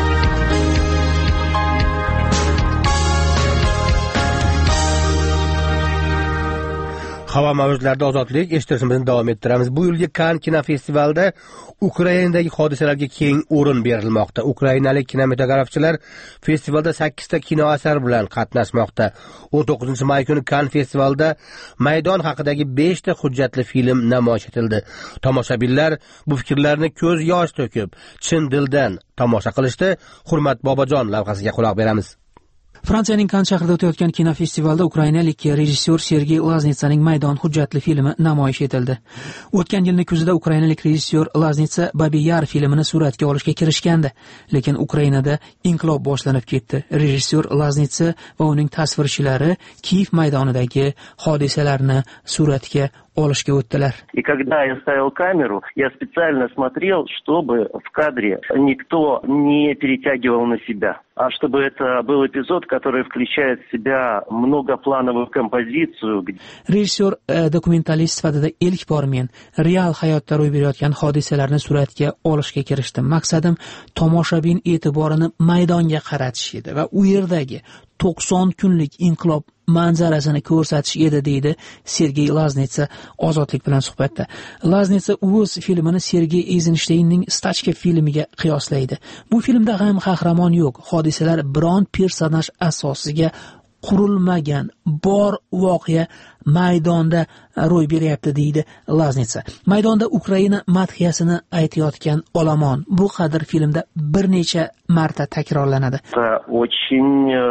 Havo mavjudlarida ozodlik eshittirishimizni davom ettiramiz. Bu yilgi Kann kinofestivalida Ukrainadagi hodisalarga keng o'rin berilmoqda. Ukrainalik kinematografchilar festivalda 8 ta kino asar bilan qatnashmoqda. 19-may kuni Kann festivalida Maydon haqidagi 5 ta hujjatli film namoyish etildi. Tomoshabinlar bu fikrlarni ko'z yosh to'kib, chin dildan tomosha qilishdi. Hurmat Bobojon lavhasiga quloq beramiz. Fransiyaning Kann shahrida o'tayotgan kinofestivalda ukrainalik rejissyor Sergey Laznitsaning Maydon hujjatli filmi namoyish etildi. O'tgan yilning kuzida ukrainalik rejissyor Laznitsa Babi Yar filmini suratga olishga kirishgandi, lekin Ukrainada inqilob boshlanib ketdi. Rejissyor Laznitsa va uning tasvirchilari Kiyev maydonidagi hodisalarni suratga olishga o'tdilar. И когда я ставил камеру, я специально смотрел, чтобы в кадре никто не перетягивал на себя, а чтобы это был эпизод, который включает в себя многоплановую композицию. Rejissyor dokumentalist sifatida ilk bor men real hayotda ro'y berayotgan hodisalarni suratga olishga kirishdim. Maqsadim tomoshabin e'tiborini maydonga qaratish edi va u yerdagi 90 kunlik inqilob manzarasini ko'rsatish edi, deydi Sergey Laznitsa Ozodlik bilan suhbatda. Laznitsa o'z filmini Sergey Eizensteinning Stachka filmiga qiyoslaydi. Bu filmda ham qahramon yo'q, hodisalar biron personaj asosiga qurilmagan, bor voqea maydonda ro'y beryapti, deydi Laznitsa. Maydonda Ukraina madhiyasini aytayotgan olomon bu qadr filmda bir necha marta takrorlanadi. Это очень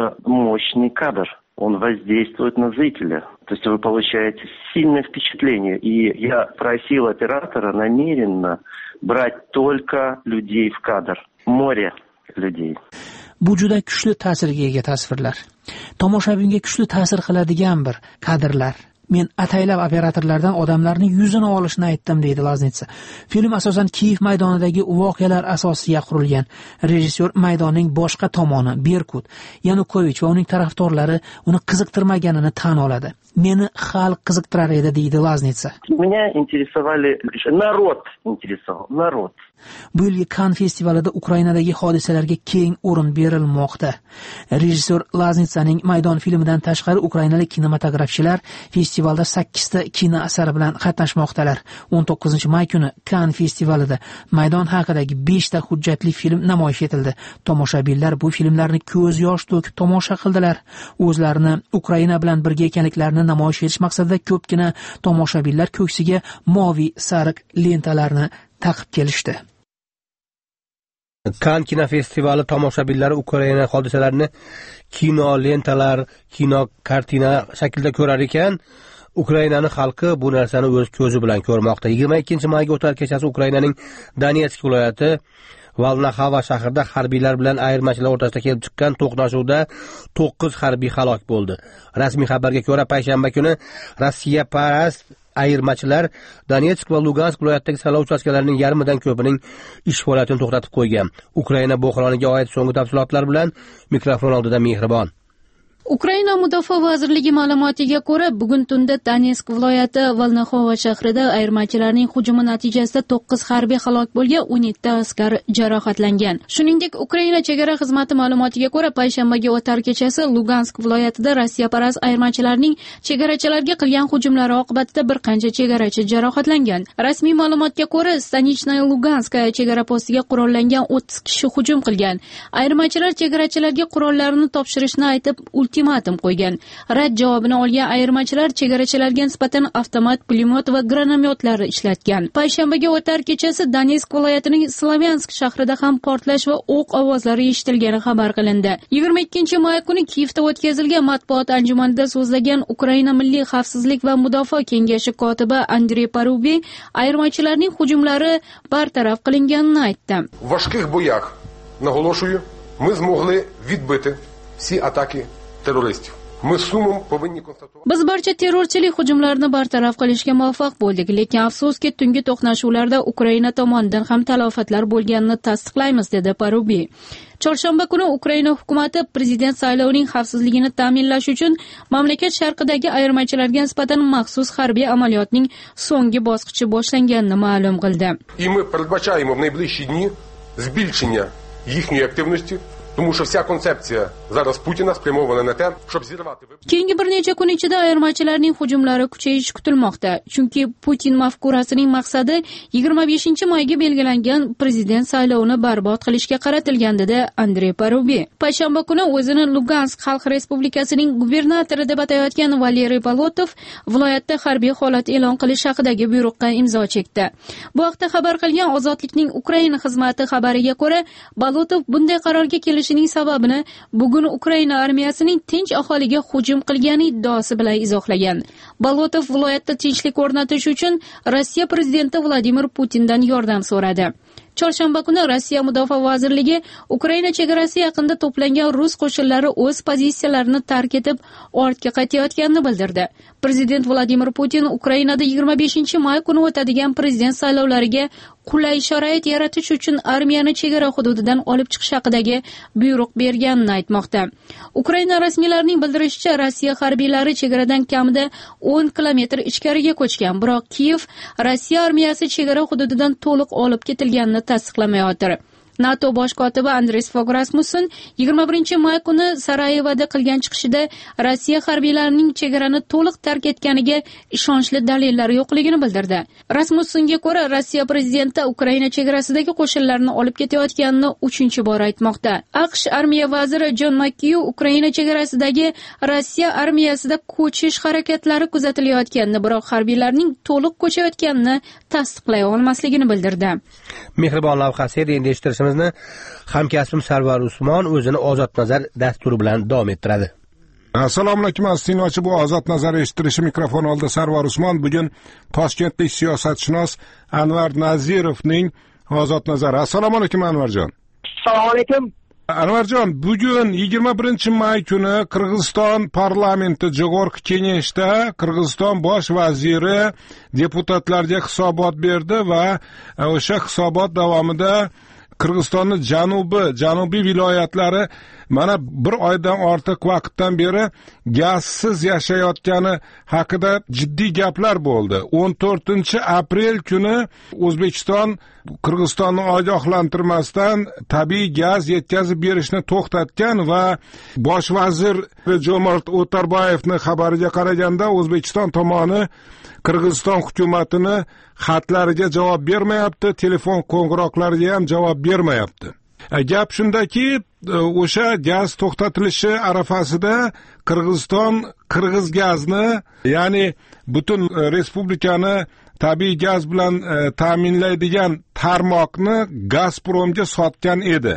мощный кадр. Он воздействует на зрителя. То есть вы получаете сильное впечатление. И я просил оператора намеренно брать только людей в кадр. Море людей. Bu juda kuchli ta'sirga ega tasvirlar. Tomoshabinga kuchli ta'sir qiladigan bir kadrlar. Men ataylab operatorlardan odamlarning yuzini olishni aytdim, deydi Laznitsa. Film asosan Kiyev maydonidagi voqealar asosiga qurilgan. Rejissyor maydonning boshqa tomoni, Berkut, Yanukovich va uning tarafdorlari uni qiziqtirmaganini tan oladi. Meni xalq qiziqtirar edi, deydi Laznitsa. Меня интересовали народ. Bu yilgi Kann festivalida Ukrainadagi hodisalarga keng o'rin berilmoqda. Rejissyor Laznitsaning Maydon filmidan tashqari ukrainalik kinematografchilar festivalda 8 ta kino asari bilan qatnashmoqdalar. 19-may kuni Kann festivalida Maydon haqidagi 5 ta hujjatli film namoyish etildi. Tomoshabinlar bu filmlarni ko'z yosh to'kib tomosha qildilar. O'zlarini Ukraina bilan birga ekanliklarini namoyish etish maqsadida ko'pgina tomoshabinlar ko'ksiga moviy sariq lentalarni taqib kelishdi. Kann kinofestivali tomoshabinlari Ukraina hodisalarini kino lentalar, kino kartina shaklida ko'rar ekan. Ukrainaning xalqi bu narsani o'z ko'zi bilan ko'rmoqda. 22-mayga o'tar kechasi Ukrainaning Donetsk viloyati Valnaxava shahrida harbiylar bilan ayirmachilar o'rtasida kelib chiqqan to'qnashuvda 9 harbiy halok bo'ldi. Rasmiy xabarga ko'ra, payshanba kuni Rossiya parast ayirmachilar Donetsk va Lugansk viloyatidagi saylov uchastkalarining yarmidan ko'pining ish faoliyatini to'xtatib qo'ygan. Ukraina bo'hroniga oid so'nggi tafsilotlar bilan mikrofon oldida Mehribon. Ukraina Mudofaa vazirligi ma'lumotiga ko'ra, bugun tunda Donetsk viloyati Volnoxova shahrida ayirmachilarning hujumi natijasida 9 harbiy halok bo'lgan, 17 askar jarohatlangan. Shuningdek, Ukraina chegara xizmati ma'lumotiga ko'ra, payshanbaga o'tar kechasi Lugansk viloyatida Rossiya parast ayirmachilarning chegarachilarga qilgan hujumlari oqibatida bir qancha chegarachi jarohatlangan. Rasmiy ma'lumotga ko'ra, Stanichnoye Luganskaya chegara postiga qurollangan 30 kishi hujum qilgan. Ayirmachilar chegarachilarga qurollarini topshirishni aytib, ultimatum qo'ygan. Rad javobini olgan ayirmachilar chegarachilarga nisbatan avtomat pulemyot va granatomyotlar ishlatgan. Payshanbaga o'tar kechasi Donetsk viloyatining Slavyansk shahrida ham portlash va o'q ovozlari eshitilgani xabar qilindi. 22-may kuni Kiyevda o'tkazilgan matbuot anjumanida so'zlagan Ukraina Milliy xavfsizlik va mudofaa kengashi kotibi Andrey Parubiy ayirmachilarning hujumlari bartaraf qilinganini aytdi. В важких боях, наголошую, ми змогли відбити всі атаки терористів. Biz barcha terrorchilik hujumlarini bartaraf qilishga muvaffaq bo'ldik, lekin afsuski tungi to'qnashuvlarda Ukraina tomonidan ham talofatlar bo'lganini tasdiqlaymiz, dedi Parubiy. Chorshanba kuni Ukraina hukumati prezident saylovining xavfsizligini ta'minlash uchun mamlakat sharqidagi ayirmachilarga nisbatan maxsus harbiy amaliyotning so'nggi bosqichi boshlanganini ma'lum qildi. І ми передбачаємо в найближчі дні збільшення їхньої активності. Тому що вся концепція зараз Путіна спрямована на те, щоб зірвати вибори. Keyingi bir necha kun ichida ayirmachilarning hujumlari kuchayishi kutilmoqda. Chunki Putin mafkurasining maqsadi 25-mayga belgilangan prezident saylovini barbod qilishga qaratilgan, dedi Andrey Parubiy. Payshanba kuni o'zini Lugansk Xalq Respublikasining gubernatori deb atayotgan Valeriy Bolotov viloyatda harbiy holat e'lon qilish haqidagi buyruqqa imzo chekdi. Bu haqda xabar qilgan Ozodlikning Ukraina xizmati xabariga ko'ra, Bolotov bunday qarorga kelishining sababini bugun Ukraina armiyasining tinch aholiga hujum qilgani iddaosi bilan izohlagan. Bolotov viloyatda tinchlik o'rnatish uchun Rossiya prezidenti Vladimir Putindan yordam so'radi. Chorshanba kuni Rossiya mudofaa vazirligi Ukraina chegarasi yaqinida to'plangan rus qo'shinlari o'z pozitsiyalarini tark etib ortga qaytayotganini bildirdi. Prezident Vladimir Putin Ukrainada 25-may kuni o'tadigan prezident saylovlariga qulay sharoit yaratish uchun armiyani chegara hududidan olib chiqish haqidagi buyruq berganini aytmoqda. Ukraina rasmiylarining bildirishicha, Rossiya harbiylari chegaradan kamida 10 kilometr ichkariga ko'chgan, biroq Kiyev Rossiya armiyasi chegara hududidan to'liq olib ketilganini tasdiqlamayotir. NATO bosh kotibi Andres Fogh Rasmussen 21-may kuni Sarayevoda qilgan chiqishida Rossiya harbiylarining chegarani to'liq tark etganiga ishonchli dalillar yo'qligini bildirdi. Rasmussenga ko'ra, Rossiya prezidenti Ukraina chegarasidagi qo'shinlarni olib ketayotganini 3-bor aytmoqda. AQSh armiya vaziri John McCain Ukraina chegarasidagi Rossiya armiyasida ko'chish harakatlari kuzatilayotganini, biroq harbiylarning to'liq ko'chayotganini tasdiqlay olmasligini bildirdi. Mehribon lavhasi endi eshittirishimizni hamkasbim Sarvar Usmon o'zini Ozod nazar dasturi bilan davom ettiradi. Assalomu alaykum astinchi, bu Ozod nazar eshittirishi mikrofon oldida Sarvar Usmon. Bugun Toshkentlik siyosatshunos Anvar Nazirovning Ozod nazari. Assalomu alaykum Anvarjon. Assalomu alaykum. Anvarjon, bugun 21-may kuni Qirg'iziston parlamenti Jog'org'i kengashda Qirg'iziston bosh vaziri deputatlarga hisobot berdi va o'sha hisobot davomida Qirg'izistonning janubiy viloyatlari mana bir oydan ortiq vaqtdan beri gazsiz yashayotgani haqida jiddiy gaplar bo'ldi. 14-aprel kuni O'zbekiston Qirg'izistonni ogohlantirmasdan tabiiy gaz yetkazib berishni to'xtatgan va bosh vazir Jo'mart O'tarboyevning xabariga qaraganda O'zbekiston tomoni Qirg'iziston hukumatini xatlariga javob bermayapti, telefon qo'ng'iroqlariga ham javob bermayapti. Gap shundaki, o'sha gaz to'xtatilishi arafasida Qirg'iziston qirg'iz gazni, ya'ni butun respublikani tabiiy gaz bilan ta'minlaydigan tarmoqni Gazpromga sotgan edi.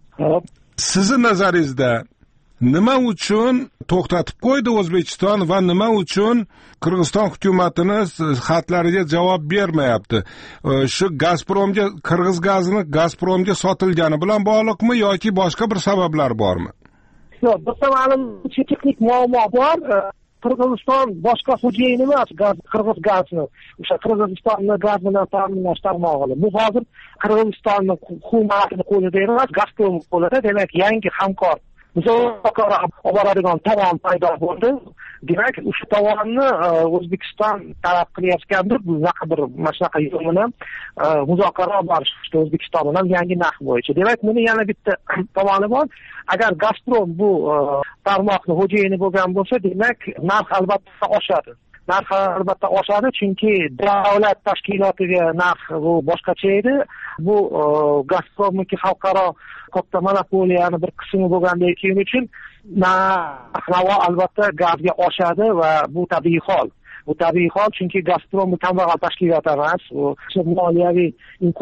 Sizning nazaringizda nima uchun to'xtatib qo'ydi O'zbekiston va nima uchun Qirg'iziston hukumatini xatlariga javob bermayapti? Shu Gazpromga qirg'iz gazini Gazpromga sotilgani bilan bog'liqmi yoki boshqa bir sabablar bormi? Yo'q, bitta ma'lum texnik muammo bor. Qirg'iziston boshqa xo'jayin emas, qirg'iz gazni. O'sha Qirg'izistonni gaz bilan ta'minlash tarmog'i. Bu hozir Qirg'izistonning hukumatining qo'lida emas, Gazprom qo'lida. Demak, yangi hamkor muzokara olib boradigan tomon paydo bo'ldi. Demak, o'sha tomonni O'zbekiston talab qilayotgandir. Bu bir mashaqa yo'l bilan muzokara olib borishdi O'zbekiston bilan yangi narx bo'yicha. Demak, buni yana bitta tomoni bor. Agar Gazprom bu tarmoqni xo'jayini bo'lgan bo'lsa, demak, narx albatta oshadi. narx albatta oshadi, chunki davlat tashkilotiga narx bu boshqacha edi. Bu Gazpromniki xalqaro katta monopoliyani bir qismi bo'lgandan keyin uchun narx-navo albatta gazga oshadi va bu tabiiy hol. Bu tabiiy hol, chunki Gazprom bu kambag'al tashkilot emas, u moliyaviy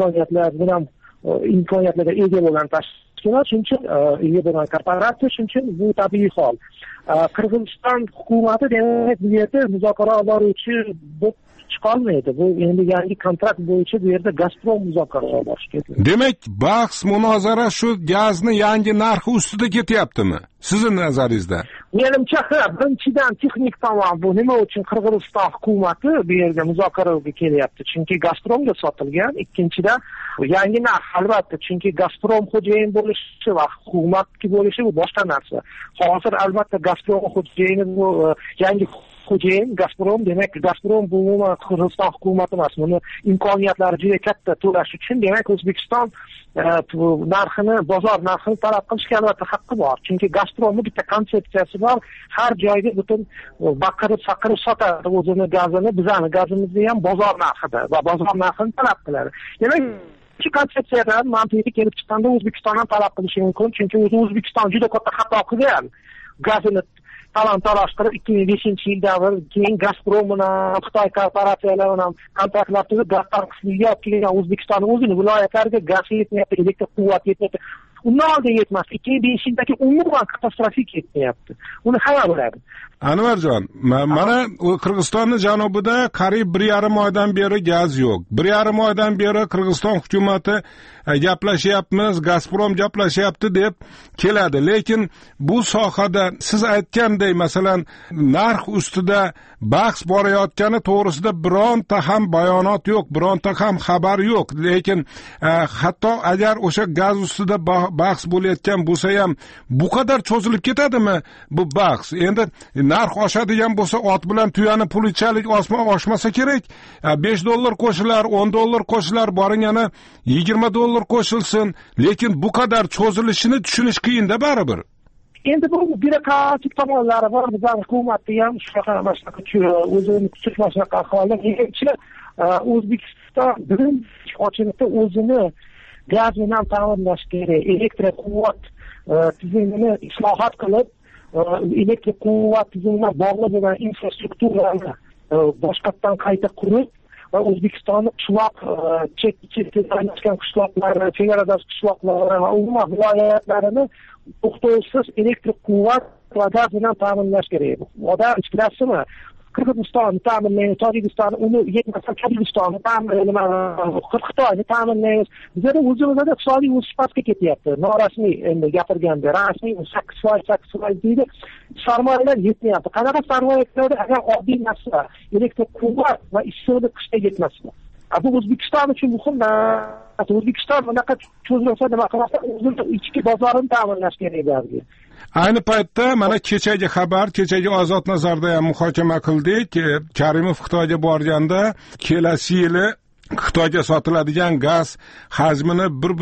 imkoniyatlarga ega bo'lgan tashkilot, shuning uchun ega bo'lgan korporatsiya, shuning uchun bu tabiiy hol. Qirg'iziston hukumati demak bu yerda muzokara olib boruvchi bo'lib chiqolmaydi. Bu endi yangi kontrakt bo'yicha bu yerda Gazprom muzokara olib borishi kerak. Demak, bahs munozara shu gazni yangi narxi ustida ketyaptimi? Sizning nazaringizda? Menimcha, birinchidan texnik tomon bu nima uchun Qirg'iziston hukumati bu yerga muzokaraga kelyapti? Chunki Gazpromga sotilgan. Ikkinchidan, yangi narx albatta, chunki Gazprom xo'jayin bo'lishi va hukumatki bo'lishi bu boshqa narsa. Hozir albatta Gazprom xo'jayini bu yangi xo'jayin Gazprom, demak Gazprom bu Qirg'iziston hukumati emas. Buni imkoniyatlari juda katta to'lash uchun demak O'zbekiston narxini, bozor narxini talab qilishga albatta haqqi bor. Chunki Gazpromning bitta konsepsiyasi bor. Har joyda butun baqirib sotadi o'zini gazini, bizning gazimizni ham bozor narxida va bozor narxini talab qiladi. Demak, shu konsepsiyadan mantiqiy kelib chiqqanda O'zbekistondan talab qilishi mumkin, chunki O'zbekiston juda katta xato qilgan. Gazini talon-taroj qilib 2005-yilda keyin Gazprom bilan Xitoy korporatsiyalari bilan kontraktlar tuzib, gaz tanqisligiga olib kelgan O'zbekistonning o'zini viloyatlariga gaz yetmayapti, elektr quvvat yetmayapti. Undan oldin yetmasdi. 2005-yildagi umuman katastrofik yetmayapti. Uni hamma biladi. Anvarjon, mana Qirg'izistonning janubida qariyb 1,5 oydan beri gaz yo'q. 1,5 oydan beri Qirg'iziston hukumati gaplashyapmiz, Gazprom gaplashyapti deb keladi. Lekin bu sohada siz aytganday, masalan, narx ustida bahs borayotgani to'g'risida bironta ham bayonot yo'q, bironta ham xabar yo'q. Lekin hatto agar o'sha gaz ustida bahs bo'layotgan bo'lsa ham bu qadar cho'zilib ketadimi bu bahs? Endi narx oshadigan bo'lsa ot bilan tuyani pulichalik oshmasa kerak. $5 qo'shilar, $10 qo'shilar, boring yana $20 qo'shilsin. Lekin bu qadar cho'zilishini tushunish qiyin-da baribir. Endi bu byurokratik tomonlari bor. Bizning hukumatning ham shunaqa o'zini kuchlashiga qarshi menimcha O'zbekiston birinchi ochilishda o'zini gaz bilan ta'minlash kerak. Elektr quvvat tizimini islohot qilib, elektr quvvat tizimiga bog'liq bo'lgan infrastrukturani boshqatdan qayta qurib va O'zbekistonning qishloq chet-chetda joylashgan qishloqlari, chegaradosh qishloqlari va umuman viloyatlarini to'xtovsiz elektr quvvat va gaz bilan ta'minlash kerak. Odam ishlasimi? Qirg'izistonni ta'minlaymiz, Tojikistonni, uni yetmasa Tojikistonni ta'minlaymiz, Xitoyni ta'minlaymiz. Bizda o'zimizda iqtisodiy o'sish pastga ketyapti. Norasmiy endi gapirganda, rasmiy 8% deydi. Sarmoyalar yetmayapti. Qanaqa sarmoyalar agar oddiy narsa, elektr quvvat va issiqlik qishda yetmasa. Bu O'zbekiston uchun muhim. O'zbekiston bunaqa cho'zilsa nima qilsa, o'zini ichki bozorini ta'minlash kerak bizga. Ayni paytda mana kechagi xabar, kechagi Ozod Nazarda ham muhokama qildik. Karimov Xitoyga borganda kelasi yili Xitoyga sotiladigan gaz hajmini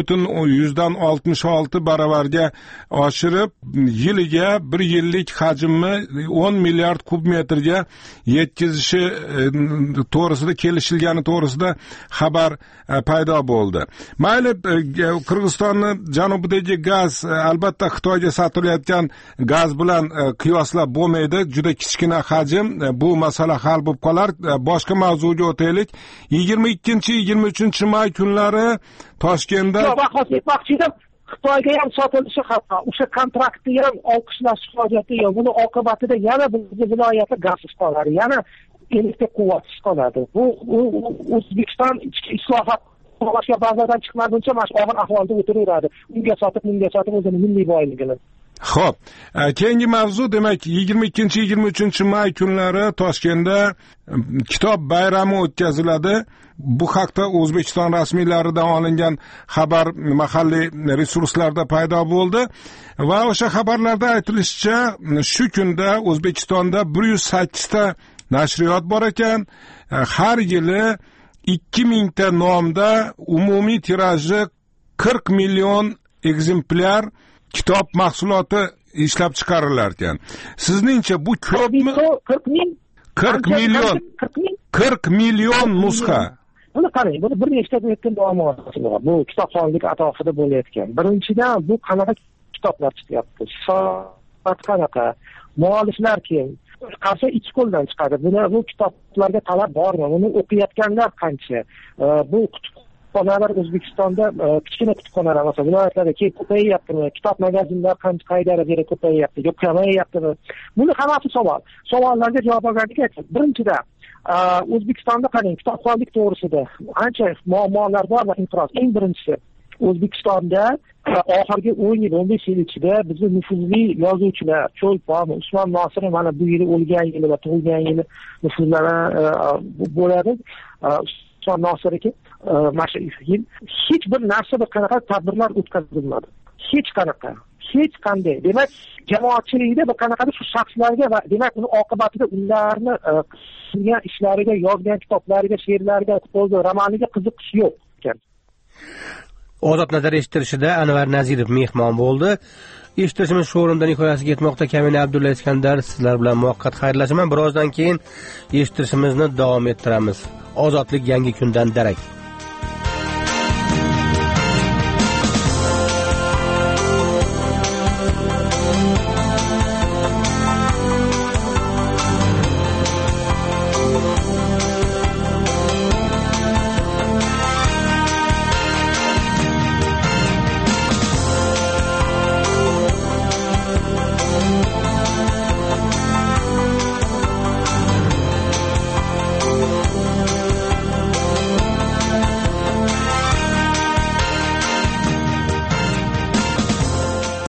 1,66 baravarga oshirib, yiliga bir yillik hajmni 10 milliard kub metrga yetkazishi to'g'risida kelishilgani to'g'risida xabar paydo bo'ldi. Mayli, Qirg'izistonning janubidagi gaz albatta Xitoyga sotilayotgan gaz bilan qiyoslab bo'lmaydi. Juda kichkina hajm. Bu masala hal bo'lib qolar. Boshqa mavzuga o'taylik. 22-23 may kunlari Toshkentda Xitoyga ham sotilishi xato. O'sha kontraktni ham olqishlash hojati yo'q. Buni oqibatida yana bizning viloyatda gazsiz qoladi, yana elektr quvvatsiz qoladi. Bu O'zbekiston ichki islohot boshqa bazadan chiqmaguncha mana shu og'ir ahvolda o'tiraveradi. Unga sotib o'zini milliy boyligini. Xo'p, keyingi mavzu demak 22-23 may kunlari Toshkentda kitob bayrami o'tkaziladi. Bu haqda O'zbekiston rasmiylaridan olingan xabar mahalliy resurslarda paydo bo'ldi va o'sha xabarlarda aytilishicha, shu kunda O'zbekistonda 108 ta nashriyot bor ekan. Har yili 2000 ta nomda umumiy tiraji 40 million ekzemplyar kitob mahsuloti ishlab chiqarilar ekan. Sizningcha bu ko'pmi? 40 ming 40 million nusxa. Buni qarang, buni bir nechta muammosi bor. Bu kitobxonlik atrofida bo'layotgan. Birinchidan, bu qanaqa kitoblar chiqyapti? Sifat qanaqa? Mualliflar kim? Qarshi ikki qo'ldan chiqadi. Bu kitoblarga talab bormi? Uni o'qiyotganlar qancha? Bu kutubxonalar O'zbekistonda kichkina kutubxonalar, masalan, viloyatlarda ko'payyaptimi? Kitob magazinlar qay darajada ko'payyapti? Yo'q, kamayyaptimi? Buni hammasi savol. Savollarga javob olganlik birinchidan O'zbekistonda qarang, kitobxonlik to'g'risida ancha muammolar bor va inqiroz. Eng birinchisi, O'zbekistonda oxirgi 10 yil, 15 yil ichida bizning nufuzli yozuvchilar, Cho'lpon, Usmon Nosir mana bu yili o'lgan yili va tug'ilgan yili nufuzlari bo'ladi. Usmon Nosirniki mana shu yil hech bir narsa, bir qanaqa tadbirlar o'tkazilmadi. Hech qanaqa. Hech qanday. Demak, jamoatchilikda bir qanaqa shu shaxslarga va demak uni oqibatida ularni qilgan ishlariga, yozgan kitoblariga, she'rlariga, romaniga qiziqish yo'q ekan. Ozod nazar eshittirishida Anvar Nazirov mehmon bo'ldi. Eshittirishimiz shu o'rinda nihoyasiga yetmoqda. Kamina Abdulla Iskandar sizlar bilan muvaqqat xayrlashaman. Birozdan keyin eshittirishimizni davom ettiramiz. Ozodlik yangi kundan darak.